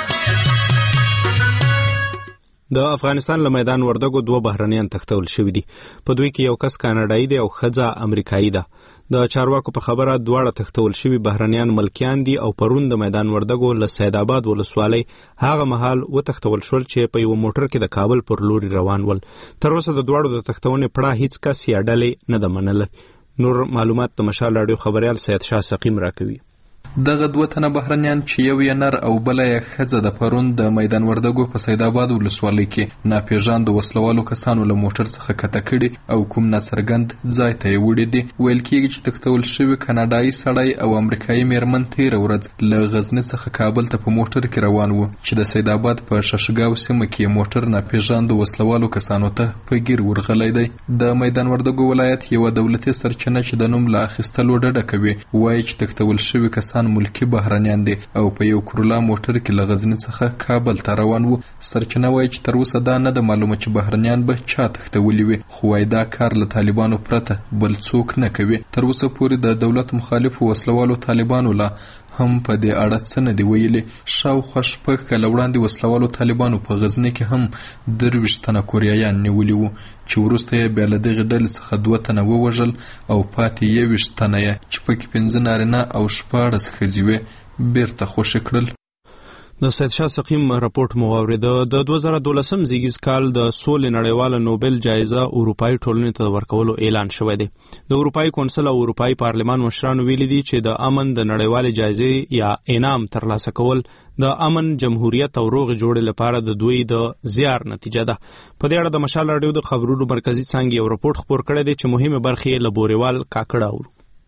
د افغانستان له میدان وردګو 2 بهرنیان تښتول شوي دي. په دوی کې یو کس کاناډایي دی او ښځه امریکایي ده. د چارواکو په خبره دواړه تښتول شوي بهرنیان ملکیان دي او پرون د میدان وردګو له سید آباد ولسوالۍ هغه مهال وتښتول شول چې په یو موټر کې د کابل پر لوري روان ول. تر اوسه د دواړو د تښتونې پړه هیڅ کس یا ډلې نه ده منله. نور معلومات د مشال رادیو خبريال سید شاه سقیم راکوي. دغه 2 تنه بهرنیان چې یو یې نر او بل یې ښځه د پرون د میدان وردګو په سید آباد ولسوالۍ کې ناپېژاندو وسلوالو کسانو له موټر څخه کته کړي او کوم ناڅرګند ځای ته یې وړي دي. ویل کېږي چې تښتول شوي کاناډایي سړی او امریکایي میرمن تېره ورځ له غزني څخه کابل ته په موټر کې روان وو چې د سید آباد په ششګاو سیمه کې موټر ناپېژاندو وسلوالو کسانو ته په ګیر ورغلی دی. د میدان وردګو ولایت یوه دولتي سرچینه چې د نوم له اخیستلو ډډه کوي وایي چې تښتول شوي کسان ملکی بهرنیان دي او په یو کرولا موټر کې له غزني څخه کابل ته روان وو. سرچینه وایي چې تر اوسه دا نه ده معلومه چې بهرنیان به چا تښتولي وي، خو وایي دا کار له طالبانو پرته بل څوک نه کوي. تر اوسه پورې د دولت مخالفو وسلوالو طالبانو لا هم په دې اړه څه نه دی ویلي. شاوخوا 6 کاله وړاندې وسلوالو طالبانو په غزني کې هم 23 تنه کوریایان نیولي وو چې وروسته یې بیا له دغې ډلې څخه 2 تنه ووژل او پاتې 21 تنه یې چې پکې 15 نارینه او 14 ښځې وې بیرته خوشي کړل. د سید شاه سقیم راپورټ مو واورید. د 2012 زیږیز کال د سولې نړیواله نوبل جایزه اروپאי ټولنې ته ورکولو اعلان شوی دی. د اروپאי کونسل او اروپאי پارلمان مشرانو ویلي دي چې د امن د نړیوالې جایزې یا انعام ترلاسه کول د امن، جمهوریت او روغ جوړې لپاره د دوی د زیار نتیجه ده. په دې اړه د مشال رادیو د خبرونو مرکزی څانګې یو راپورټ خپور کړی دی چې مهمه برخې له بوريوال کاکړه اورو.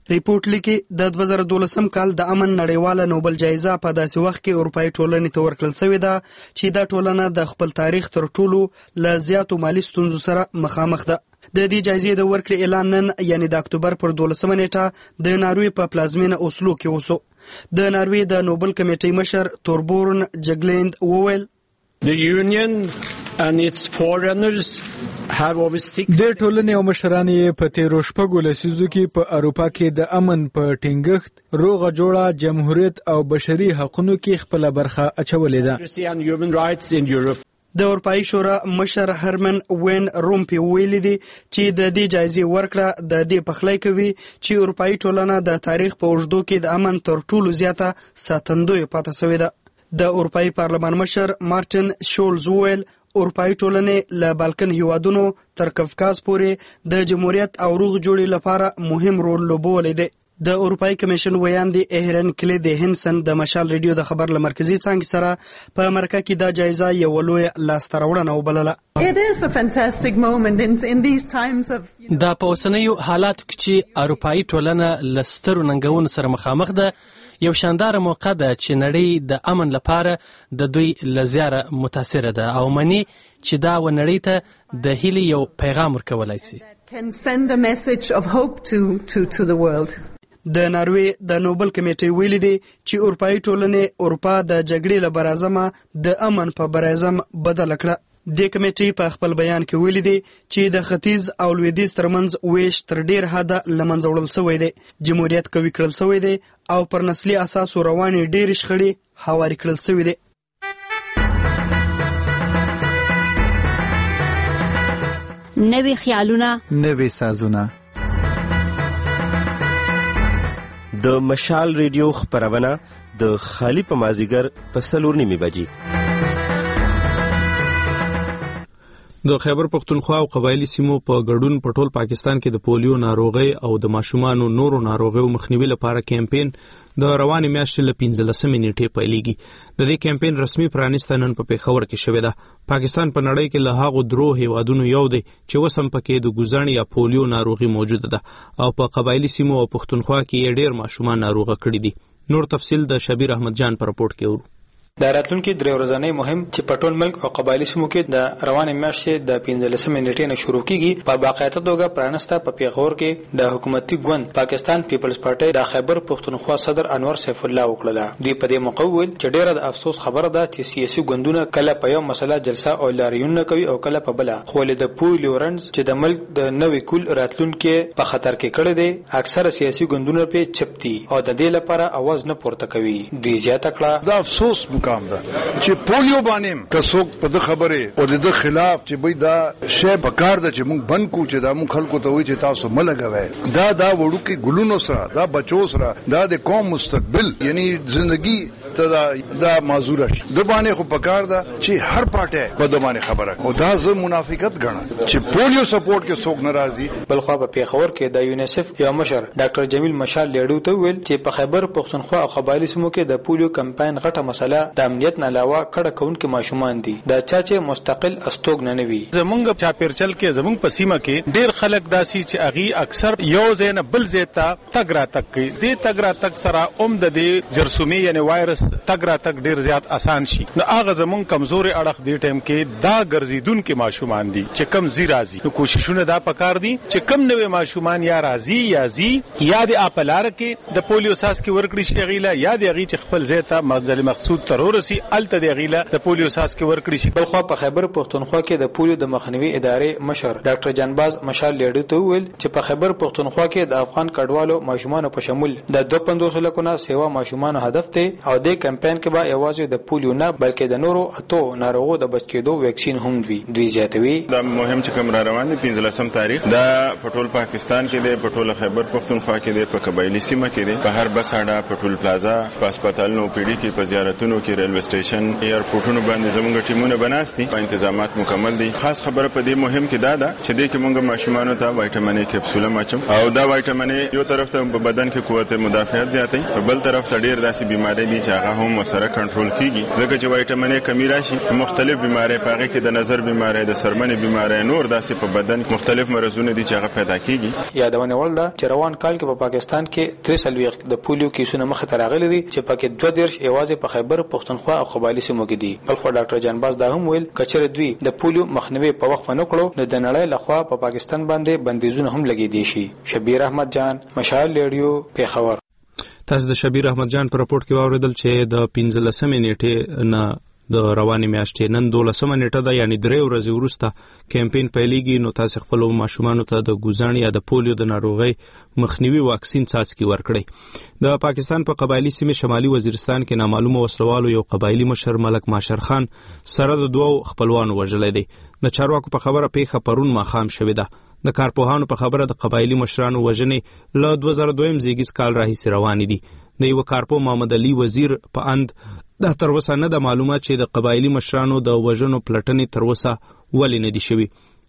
ریپورت لیکي د 2012 کال د امن نړیواله نوبل جایزه په داسې وخت کې اروپایي ټولنې ته ورکړل شوې ده چې دا ټولنه د خپل تاریخ تر ټولو له زیاتو مالي ستونزو سره مخامخ ده. د دې جایزې د ورکړې اعلان نن یعنی د اکتوبر پر 12 نیټه د ناروی په پلازمینه اوسلو کې وسو. د ناروی د نوبل کمیټې مشر توربورن جګلند وویل The union and its forerunners have over 6 د ټولنې او مشران یې په تیرو شپږو لسیزو کې په اروپا کې د امن په ټینګښت، روغه جوړه، جمهوریت او بشري حقوقو کې خپل برخه اچولې ده. د اروپایي شورا مشر هرمن وین رومپی ویلي دي چې د دې جایزې ورکړه د دې پخلی کوي چې اروپایي ټولنه د تاریخ په اوږدو کې د امن تر ټولو زیاته ساتندوی پاتې شوې ده. د اروپایي پارلمان مشر مارټن شولز ویل اروپایي ټولنې له بالکن هیوادونو تر کفکاز پورې د جمهوریت او روغ جوړې لپاره مهم رول لوبولی دی. د اروپایي کمیشن ویاندې ایهرن کلید هنسن د مشال ریډیو د خبر له مرکزي څانګې سره په امریکا کې دا جایزه یو لوی لاسته راوړنه وبلله. دا په اوسنیو حالاتو کې چې اروپایي ټولنه له سترو ننګونو سره مخامخ ده یو شانداره موقع ده چې نړۍ د امن لپاره د دوی له زیاره متاثره ده او مني چې دا نړۍ ته د هیلې یو پیغام ورکولی سي. د ناروی د نوبل کمیټې ویلي دي چې اروپایي ټولنې اروپا د جګړې له برازمه د امن په برازم بدله کړه. د کمیټې په خپل بیان کې ویلي دي چې د ختیځ او لویدیځ ترمنځ ویش تر ډیر حده له منځه وړل شوی دی، جمهوریت قوي کړل شوی دی او پر نسلي اساس روانې ډېرې شخړې هواري کړل شوی دی. نوي خیالونه، نوي سازونه. د مشال ریډیو خبرونه د خالی په مازیګر په 4:30 بجې. د خیبر پختونخوا او قبایلی سیمو په ګډون په ټول پاکستان کې د پولیو ناروغي او د ماشومانو نورو ناروغیو مخنیوي لپاره کمپاین د روانې میاشتې له 15 نیټې پیلېږي. د دې کمپاین رسمي پرانیسته نن په پېښور کې شوې ده. پاکستان په نړۍ کې له هغو درو هیوادونو یو دی چې اوس هم پکې د ګوزڼ یا پولیو ناروغي موجوده ده او په قبایلی سیمو او پختونخوا کې یې ډېر ماشومان ناروغه کړي دي. نور تفصیل د شبیر احمد جان په راپورټ کې ورو. د راتلونکي درې ورځنۍ مهم چې په ټول ملک او قبایلی سیمو کې د روانې میاشتې د 15 نیټې نه شروع کیږي په باقاعده توګه پرانسته په پیښور کې د حکومتي ګوند پاکستان پیپلز پارټي د خیبر پختونخوا صدر انور سیف الله وکړه. دوی په دې مقول چې ډیره د افسوس خبره ده چې سیاسي ګوندونه کله په یو مسله جلسه او لاریون نه کوي او کله په بل خو له د پولیو رنز چې د ملک د نوې کول راتلونکي په خطر کې کړي دي اکثره سیاسي ګوندونه په چپتي او د دې لپاره आवाज نه پورته کوي. دوی زیاته کړه دا افسوس مقام ده چې پولیو باندې کڅوک په خبره او د خلاف چې بای دا شی بکار ده چې موږ بند کو چې دا موږ خلکو ته وایي چې تاسو ملګوي دا وړوکی ګلونو سره دا بچو سره دا د قوم مستقبل یعنی ژوندۍ ته دا معذور شي د باندې خو پکار ده چې هر پارټي په د باندې خبره او دا زه منافقت ګڼم چې پولیو سپورټ کې څوک ناراضي. بلخوا په پیښور کې د یونیسف یو مشر ډاکټر جمیل مشال لیډو ته ویل چې په خیبر پختونخوا او قبایلی سیمو کې د پولیو کمپاین غټه مسله د امنیت نه علاوه کډه کونکي ماشومان دي دا چې مستقل استوګ نه نوي. زمونږ چاپیرچل کې زمونږ په سیمه کې ډیر خلک داسي چې اغي اکثر یو ځای نه بل ځای ته تګ را تک کوي. دې تګ را تک سره د دې جرثومي یعنی وایرس تګ را تک ډیر زیات آسان شي. نو هغه زمونږ کمزوري اړخ دې ټیم کې دا ګرځیدونکو ماشومان دي چې کم زی راځي. نو کوششونه دا پکار دي چې کم نوې ماشومان یا راځي یا زی یا د اپلار کې د پولیو ساس کې ورکړي شي غیله یا د غي چې خپل ځای ته منځل مقصود ترورسي الته د غیله د پولیو ساس کې ورکړي شي. بلخوا په خیبر پختونخوا کې د پولیو د مخنیوي ادارې مشر ډاکټر جانباز مشال لیډو ته ویل چې په خیبر پختونخوا کې د افغان کډوالو ماشومان په شمول د 250 لکونه سیوا ماشومان هدف ته او د کمپاین کې به یوازې د پولیو نه بلکې د نورو اتو ناروغو د بچ کېدو ویکسین هم وي. دوی زیاتوي دا مهم چې کوم را روان دي 15 تاریخ دا په ټول پاکستان کې دی، په ټول خیبر پختونخوا کې دی، په قبایلی سیمه کې دی، په هر بس اډه، په ټول پلازا، په هسپتالونو، پیډي کې، په زیارتونو کې کې ریلوے سټیشن ایرپورټونو باندې زموږ ټیمونه بناستي په انتظامات مکمل دي. خاص خبره په دې مهم کې دا ده چې دې کې موږ ماشومانو ته وایټامین ای کپسول ماچم او دا وایټامین ای یو طرف ته په بدن کې قوت مدافعت زیاتوي، په بل طرف ته ډېر داسې بیماری دي چې هغه هم سره کنټرول کیږي ځکه چې وایټامین ای کمی راشي مختلف بیماری په هغه کې د نظر بیماری، د سرمنې بیماری، نور داسې په بدن مختلف مرزونه دي چې هغه پیدا کیږي. یادونه ول ده چې روان کال کې په پاکستان کې 43 د پولیو کیسونه مخ ته راغلي دي چې پکې 2 ایوازې په خیبر پختونخوا او قبایلی سیمو کې دي. بلخو ډاکټر جانباز دا هم ویل کچره دوی د پولیو مخنیوي په وخت نه کړو نو د نړۍ لخوا په پاکستان باندې بندیزونه هم لګي دي شي. شبیر احمد جان، مشال ریډیو، پیښور. تاسو د شبیر احمد جان پر راپورټ کې واوریدل چې د 15 نیټې نه د رواني میاشتې نن 12 نیټه ده، یعنی 3 ورځې وروسته کمپاین پیلېږي. نو تاسو خپل ماشومانو ته د ګوزڼ یا د پولیو د ناروغۍ مخنیوي واکسین څاڅکي ورکړي. د پاکستان په قبایلی سیمه شمالي وزیرستان کې نامعلومه وسلوالو یو قبایلی مشر ملک ماشر خان سره د 2 خپلوانو وژلې دي. د چارواکو په خبره پیښه پرون ماښام شوې ده. د کارپوهانو په خبره د قبایلی مشرانو وژنې له 2002 زیږیز کال راهیسې روانې دي. د یو کارپو محمد علي وزیر په اند دا تر اوسه نه د معلومات چې د قبایلی مشرانو د وژنو پلټنې تر اوسه ولې نه دي شوي.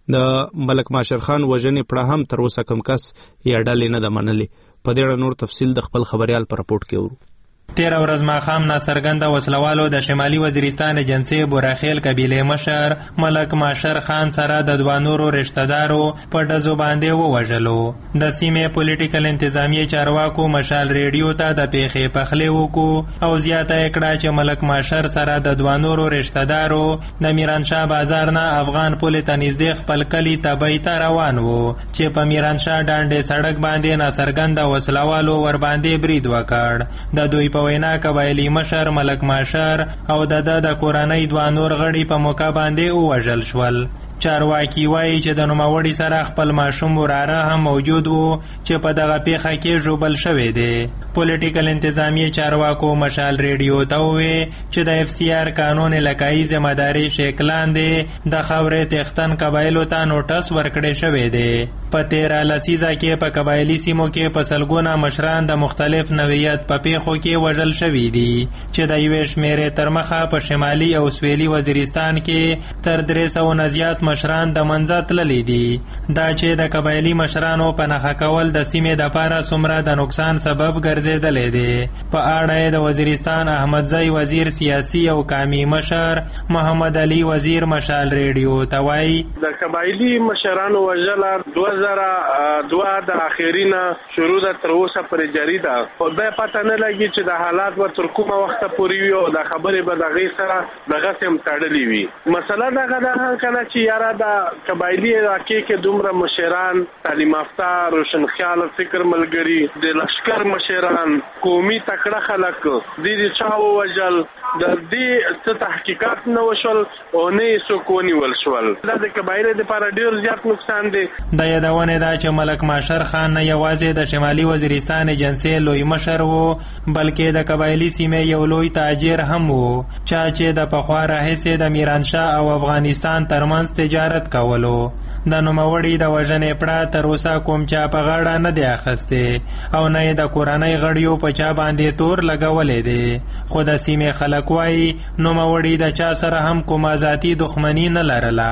د ملک ماشر خان وژنې پړه هم تر اوسه کم کس یا ډلې نه ده منلې. په دې اړه نور تفصیل د خپل خبريال په راپورټ کې ورو. 13 ورځ ماښام ناڅرګنده وسلوالو د شمالي وزیرستان ایجنسي بوراخیل قبیله مشر ملک ماشر خان سره د 2 نورو رشتہ دارو په ډزو باندې ووژلو. د سیمې پولیټیکل انتظامیه چارواکو مشال ریډیو ته د پیښې پخلی وکړو او زیاته کړه چې ملک ماشر سره د 2 نورو رشتہ دارو د میرانشاه بازار نه افغان پولیس ته نږدې خپل کلی تبۍ ته روان وو چې په میرانشاه ډانډې سړک باندې ناڅرګنده وسلوالو ور باندې برید وکړ. د دوی په وینا قبایلی مشر ملک ماشر او د کورنۍ 2 نور غړي په موقع باندې ووژل شول. چارواکي وایي چې د نوموړي سره خپل ماشوم وراره هم موجود وو چې په دغه پیښه کې ژوبل شوی دی. پولیټیکل انتظامیه چارواکو مشال ریډیو ته وویل چې د FCR قانون علاقايي ذمہداري شکلان دی د خاورې تختن قبایلو ته نوټس ورکړی شوی دی. په 13 لسیزه کې په قبایلی سیمو کې په سلګونه مشران د مختلف نوعیت په پیښو کې وژل شوي دي چې د یوې شمېرې تر مخه په شمالي او سویلي وزیرستان کې تر 300 نه زیات مشران د منځه تللي دي. دا چې د قبایلی مشرانو په نښه کول د سیمې دپاره څومره د نقصان سبب ګرځېدلی دی په اړه د وزیرستان احمدزی وزیر سیاسي او قامي مشر محمد علي وزیر مشال ریډیو ته وایي د قبایلی مشرانو وژل 2002 د اخرینه شروع د تر اوسه پورې جاری ده. خو دا پته نه لګي چې د حالات به تر کومه وخته پورې وي او د خبرې به د غیر سره دغه سم تړلې وي. مسله دغه ده کنه چې یاره د قبایلی علاقې کې دومره مشران تعلیم یافته روشن خیال فکر ملګری د لشکر مشران قومي تکړه خلک د چا وژل د دې څه تحقیقات نه وشول او نه یې څوک ونیول شول. دا د قبایلو لپاره ډېر زیات نقصان دی. د یادونه ده چې ملک ماشر خان نه یوازې د شمالي وزیرستان ایجنسي لوی مشر وو بلکې د قبایلی سیمې یو لوی تاجر هم وو چې د پخوا راهیسې د میرانشاه او افغانستان ترمنځ تجارت کولو. د نوموړي د وژنې پړه تر اوسه کوم چا په غاړه نه دی اخیستی او نه یې د کورنۍ غړیو په چا باندې تور لګولی دی. خو د سیمې خلک وایي نوموړي د چا سره هم کومه ذاتي دښمني نه لرله.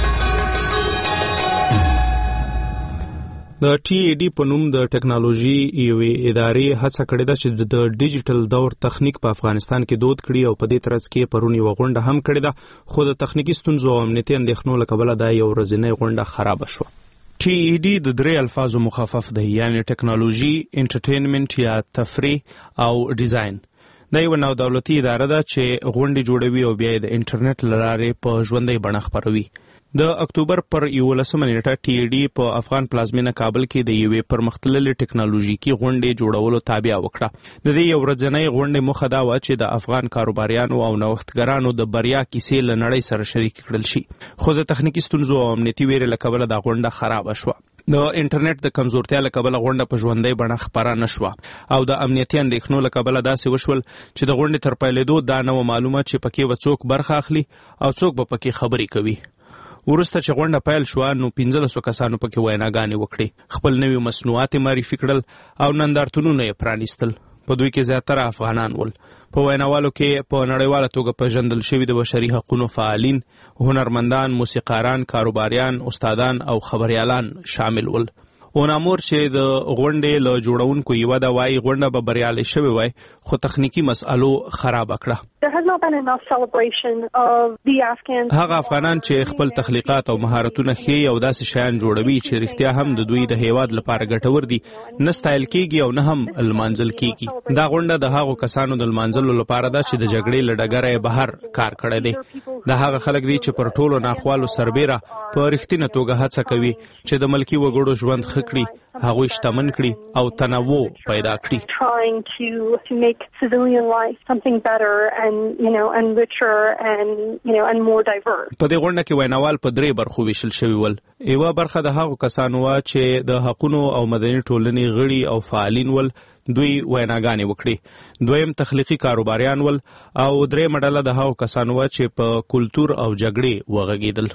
د TED په نوم د ټکنالوژي یوې ادارې هڅه کړې ده چې د ډیجیټل دور تخنیک په افغانستان کې دود کړي او په دې ترڅ کې پرون یوه غونډه هم کړې ده خو د تخنیکي ستونزو او امنیتي اندېښنو له کبله دا یو ورځنۍ غونډه خرابه شوه. TED د 3 الفاظو مخفف دی، یعنی ټکنالوژي، انټرټینمنټ یا تفریح او ډیزاین. دا یو نو دولتي اداره ده چې غونډې جوړوي او بیا د انټرنیټ له لارې په ژوندۍ بڼه خپروي. د اکتوبر پر 11 نیټه TED په افغان پلازمینه کابل کې د یوې پرمختللې ټکنالوژیکي غونډې جوړولو تابع وکړه. د دې یو ورځنۍ غونډې موخه دا وه چې د افغان کاروباریانو او نوښتګرانو د بریا کیسې له نړۍ سره شریک کړل شي. خو د تخنیکي ستونزو او امنیتي ویرې له کبله دا غونډه خرابه شوه. د انټرنیټ د کمزورتیا له کبله غونډه په ژوندۍ بڼه خپره نه شوه او د امنیتي اندېښنو له کبله داسې وشول چې د غونډې تر پیلېدو دا نه وه معلومه چې پکې به څوک برخه اخلي او څوک به پکې خبرې کوي. وروسته چې غونډه پیل شوه نو 15 کسانو پکې ویناګانې وکړې، خپل نوي مصنوعات معرفي کړل او نندارتونونه یې پرانیستل. په دوی کې زیاتره افغانان ول. په ویناوالو کې په نړیواله توګه پیژندل شوي د بشري حقوقو فعالین، هنرمندان، موسیقاران، کاروباریان، استادان او خبريالان شامل ول. اونامور چې د غونډې له جوړونکو یوه ده وایي غونډه به بریالۍ شوې وای خو تخنیکي مسألو خرابه کړه. هغه افغانان چې خپل تخلیقات او مهارتونه ښیي او داسې شیان جوړوي چې رښتیا هم د دوی د هیواد لپاره ګټور دي نه ستایل کیږي او نه هم لمانځل کیږي. دا غونډه د هغو کسانو د لمانځلو لپاره ده چې د جګړې له ډګره بهر کار کړی دی. دا هغه خلک دي چې پر ټولو ناخوالو سربیره په رښتینه توګه هڅه کوي چې د ملکي وګړو ژوند کړي، هغوی شتمن کړي او تنوع پیدا کړي. په دې غونډه کې ویناوال په 3 برخو ویشل شوي ول. یوه برخه د هغو کسانو وه چې د حقونو او مدني ټولنې غړي او فعالین ول، دوی ویناګانې وکړي. دویم تخلیقي کاروباریان ول او درېیمه ډله د هغو کسانو وه چې په کلتور او جګړې وغږېدل.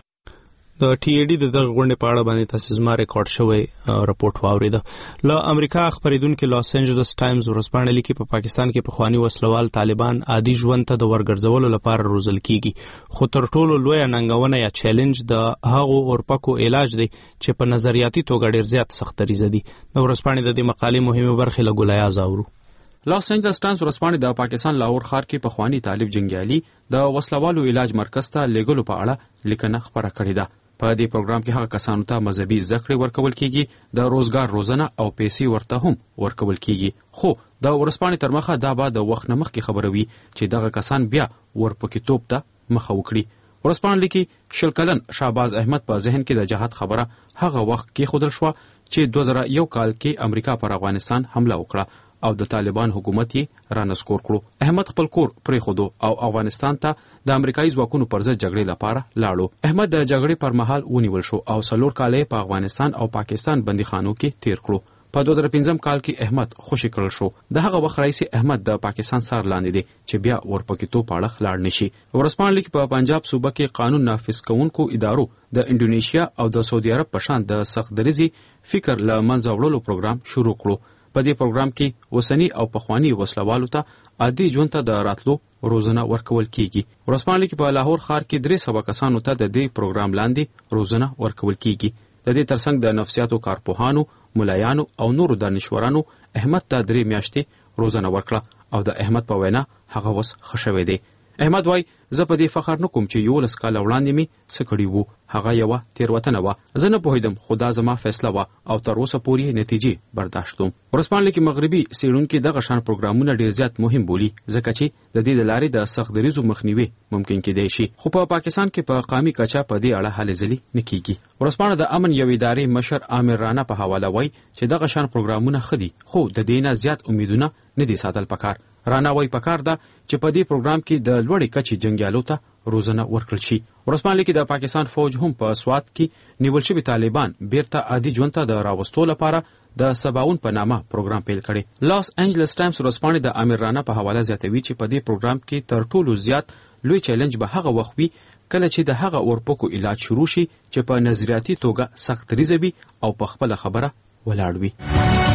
د ټي ای ډي دغه غونډې په اړه باندې تاسو زما ریکارډ شوی راپورټ واوریده. له امریکا خبریدونکو لاس انجلس ټایمز ورځپاڼه لیکي په پاکستان کې پخوانی وسلوال طالبان عادي ژوند ته د ورګرځولو لپاره روزل کیږي، خو تر ټولو لویه ننګونه یا چیلنج د هغو اورپکو علاج دی چې په نظریاتي توګه ډیر زیات سخت دریځ دي. د ورځپاڼې د دې مقالې مهمه برخه له ګلایاز اورو. لاس انجلس ټایمز ورځپاڼه د پاکستان لاهور ښار کې پخوانی طالب جنگیالي د وسلوالو علاج مرکز ته لیږلو په اړه لیکنه خبره کړې ده. په دې پروګرام کې هغه کسانو ته مذهبي زده کړې ورکول کیږي، د روزګار روزنه او پیسې ورته هم ورکول کیږي. خو د ورځپاڼې تر مخه دا به د وخت نه مخکې خبروي چې دغه کسان بیا ورپکې توپ ته مخه وکړي. ورځپاڼه لیکي 20 کلن شهباز احمد په ذهن کې د جهاد خبره هغه وخت کې خودل شو چې 2001 کال کې امریکا پر افغانستان حمله وکړه او د طالبان حکومت یې رانسکور کړو. احمد خپل کور پرېښودو او افغانستان ته د امریکایي ځواکونو پر ضد جګړې لپاره لاړو. احمد د جګړې پر مهال ونیول شو او 4 کال په افغانستان او پاکستان بندیخانو کې تیر کړو. په 2015 کال کې احمد خوشی کړل شو. د هغه وخت رئیس احمد د پاکستان سر لاندې دی چې بیا ورپکې تو پاړه لاړ نشي. ورځپاڼه لیکي په پنجاب صوبه کې قانون نافذ کوونکو ادارو د انډونیشیا او د سعودي عرب په شان د سخت دریزي فکر له منځه وړلو پروګرام شروع کړو. په دې پروګرام کې وسنی او پخوانی وسلوالو ته عادي ژوند ته د راتلو روزنه ورکول کیږي. ورځپاڼه کې په لاهور ښار کې 300 کسانو ته د دې پروګرام لاندې روزنه ورکول کیږي. د دې ترڅنګ د نفسیاتو کارپوهانو، ملایانو او نورو دانشورانو احمد ته 3 میاشتې روزنه ورکړه او د احمد په وینا هغه وس خښوي دی. احمد وای زه په دې فخر نه کوم چې 11 کال وړاندې می څه کړی وو، هغه یو تیروتنه و، زه نه پوهیدم خدا زما فیصله و او تر اوسه پورې نتیجې برداشت کوم. ورځپاڼه کې مغربي سیړونکو دغه شان پروګرامونه ډیر زیات مهم بولي ځکه چې د دې لارې د سخت دریزو مخنیوي ممکن کېدای شي، خو په پاکستان کې په قامي کچا په دې اړه هلې ځلې نه کیږي. ورځپاڼه د امن یو ادارې مشر عامر رانا په حواله وای چې دغه شان پروګرامونه خدي خو د دینه زیات امیدونه نه دي ساتل پکار. رانا وای پکار ده چې په دې پروګرام کې د لوړې کچې جنگیالو ته روزنه ورکړل شي. ورځپاڼه کې د پاکستان فوج هم په سوات کې نیول شوي طالبان بیرته عادي ژوند ته د راوستو لپاره د سباون په نامه پروګرام پیل کړي. لاس انجلس ټایمز ورځپاڼه د امیر رانا په حواله زیاتوي چې په دې پروګرام کې تر ټولو زیات لوی چیلنج به هغه وخت وي کله چې د هغه اورپکو علاج شروع شي چې په نظریاتي توګه سخت ریزوي او په خپل خبره ولاړ وي.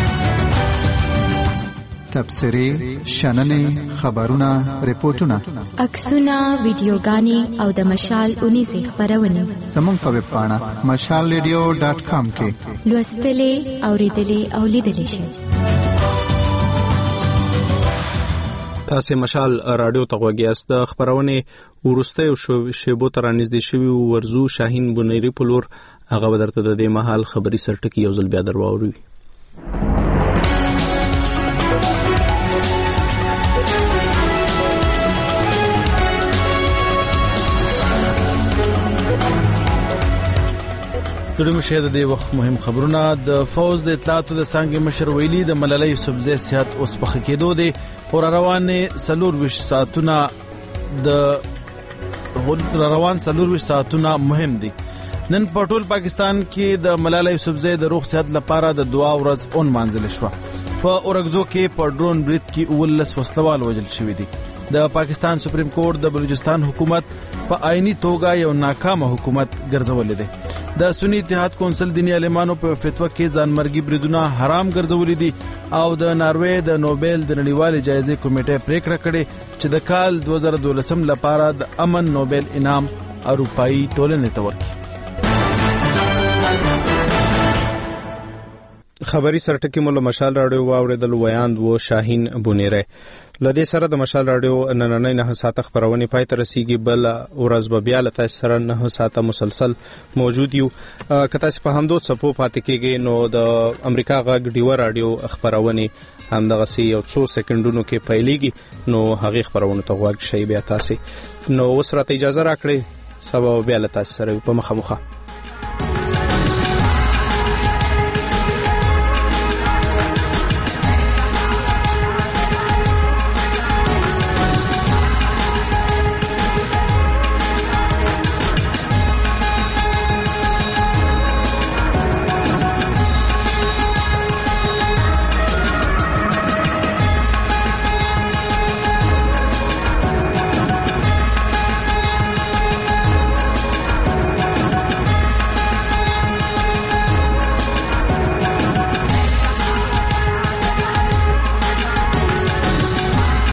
تبصرې، شننې، خبرونه، ریپورتونه، عکسونه، ویډیوګانې او د مشال 19 خبرونه زموږ په ویب پاڼه mashalradio.com کې لوستلې، اوریدلې او لیدلې شئ. تاسو مشال رادیو ته غوږی یاست. د خبرونه ورسته شیبو تر نږدې شوی ورزو شاهین بنيري پلور هغه بدرته د دې محل خبري سرټکی یو ځل بیا درواوري. ستړي مشه د دې وخت مهم خبرونه. د فوز د اطلاعاتو د څنګه مشر ویلي د ملالۍ یوسفزۍ صحت اوس په خکېدو دی او روانه 24 ساعتونه د روان 24 ساعتونه مهم دي. نن په ټول پاکستان کې د ملالۍ یوسفزۍ د روغ صحت لپاره د دعا ورځ اون مانځل شو. په اورګزو کې په ډرون برید کې 19 وسلوال وژل شوي دي. د پاکستان سپریم کورټ د بلوچستان حکومت په آئینی توګه یو ناکامه حکومت ګرځولې ده. د سنی اتحاد کونسل دینی عالمانو په فتوا کې ځانمرګي بریدونه حرام ګرځولې دي او د ناروې د نوبل د نړیوالې جایزې کمیټې پریکړه کړې چې د کال 2012 لپاره د امن نوبل انعام اروپایي ټولنې ته ورکړي. خبري سرټکی مولا مشال رادیو واوریدل ویاند و شاهین بونیره. لدې سره د مشال رادیو نننۍ 9 ساعته خبرونه پای ته رسیږي. بل ورځ به بیا له تاسو سره 9 ساعته مسلسل موجود یو. که تاسو په همدو څپو پاتې کېږئ نو د امریکا غږ ډیو رادیو خبرونه همدغه سي یو څو سکندونو کې پیلېږي نو هغه خبرونه ته غوږ شي بیا تاسو نو اوس راته اجازه راکړئ سبا بیا له تاسو سره په مخه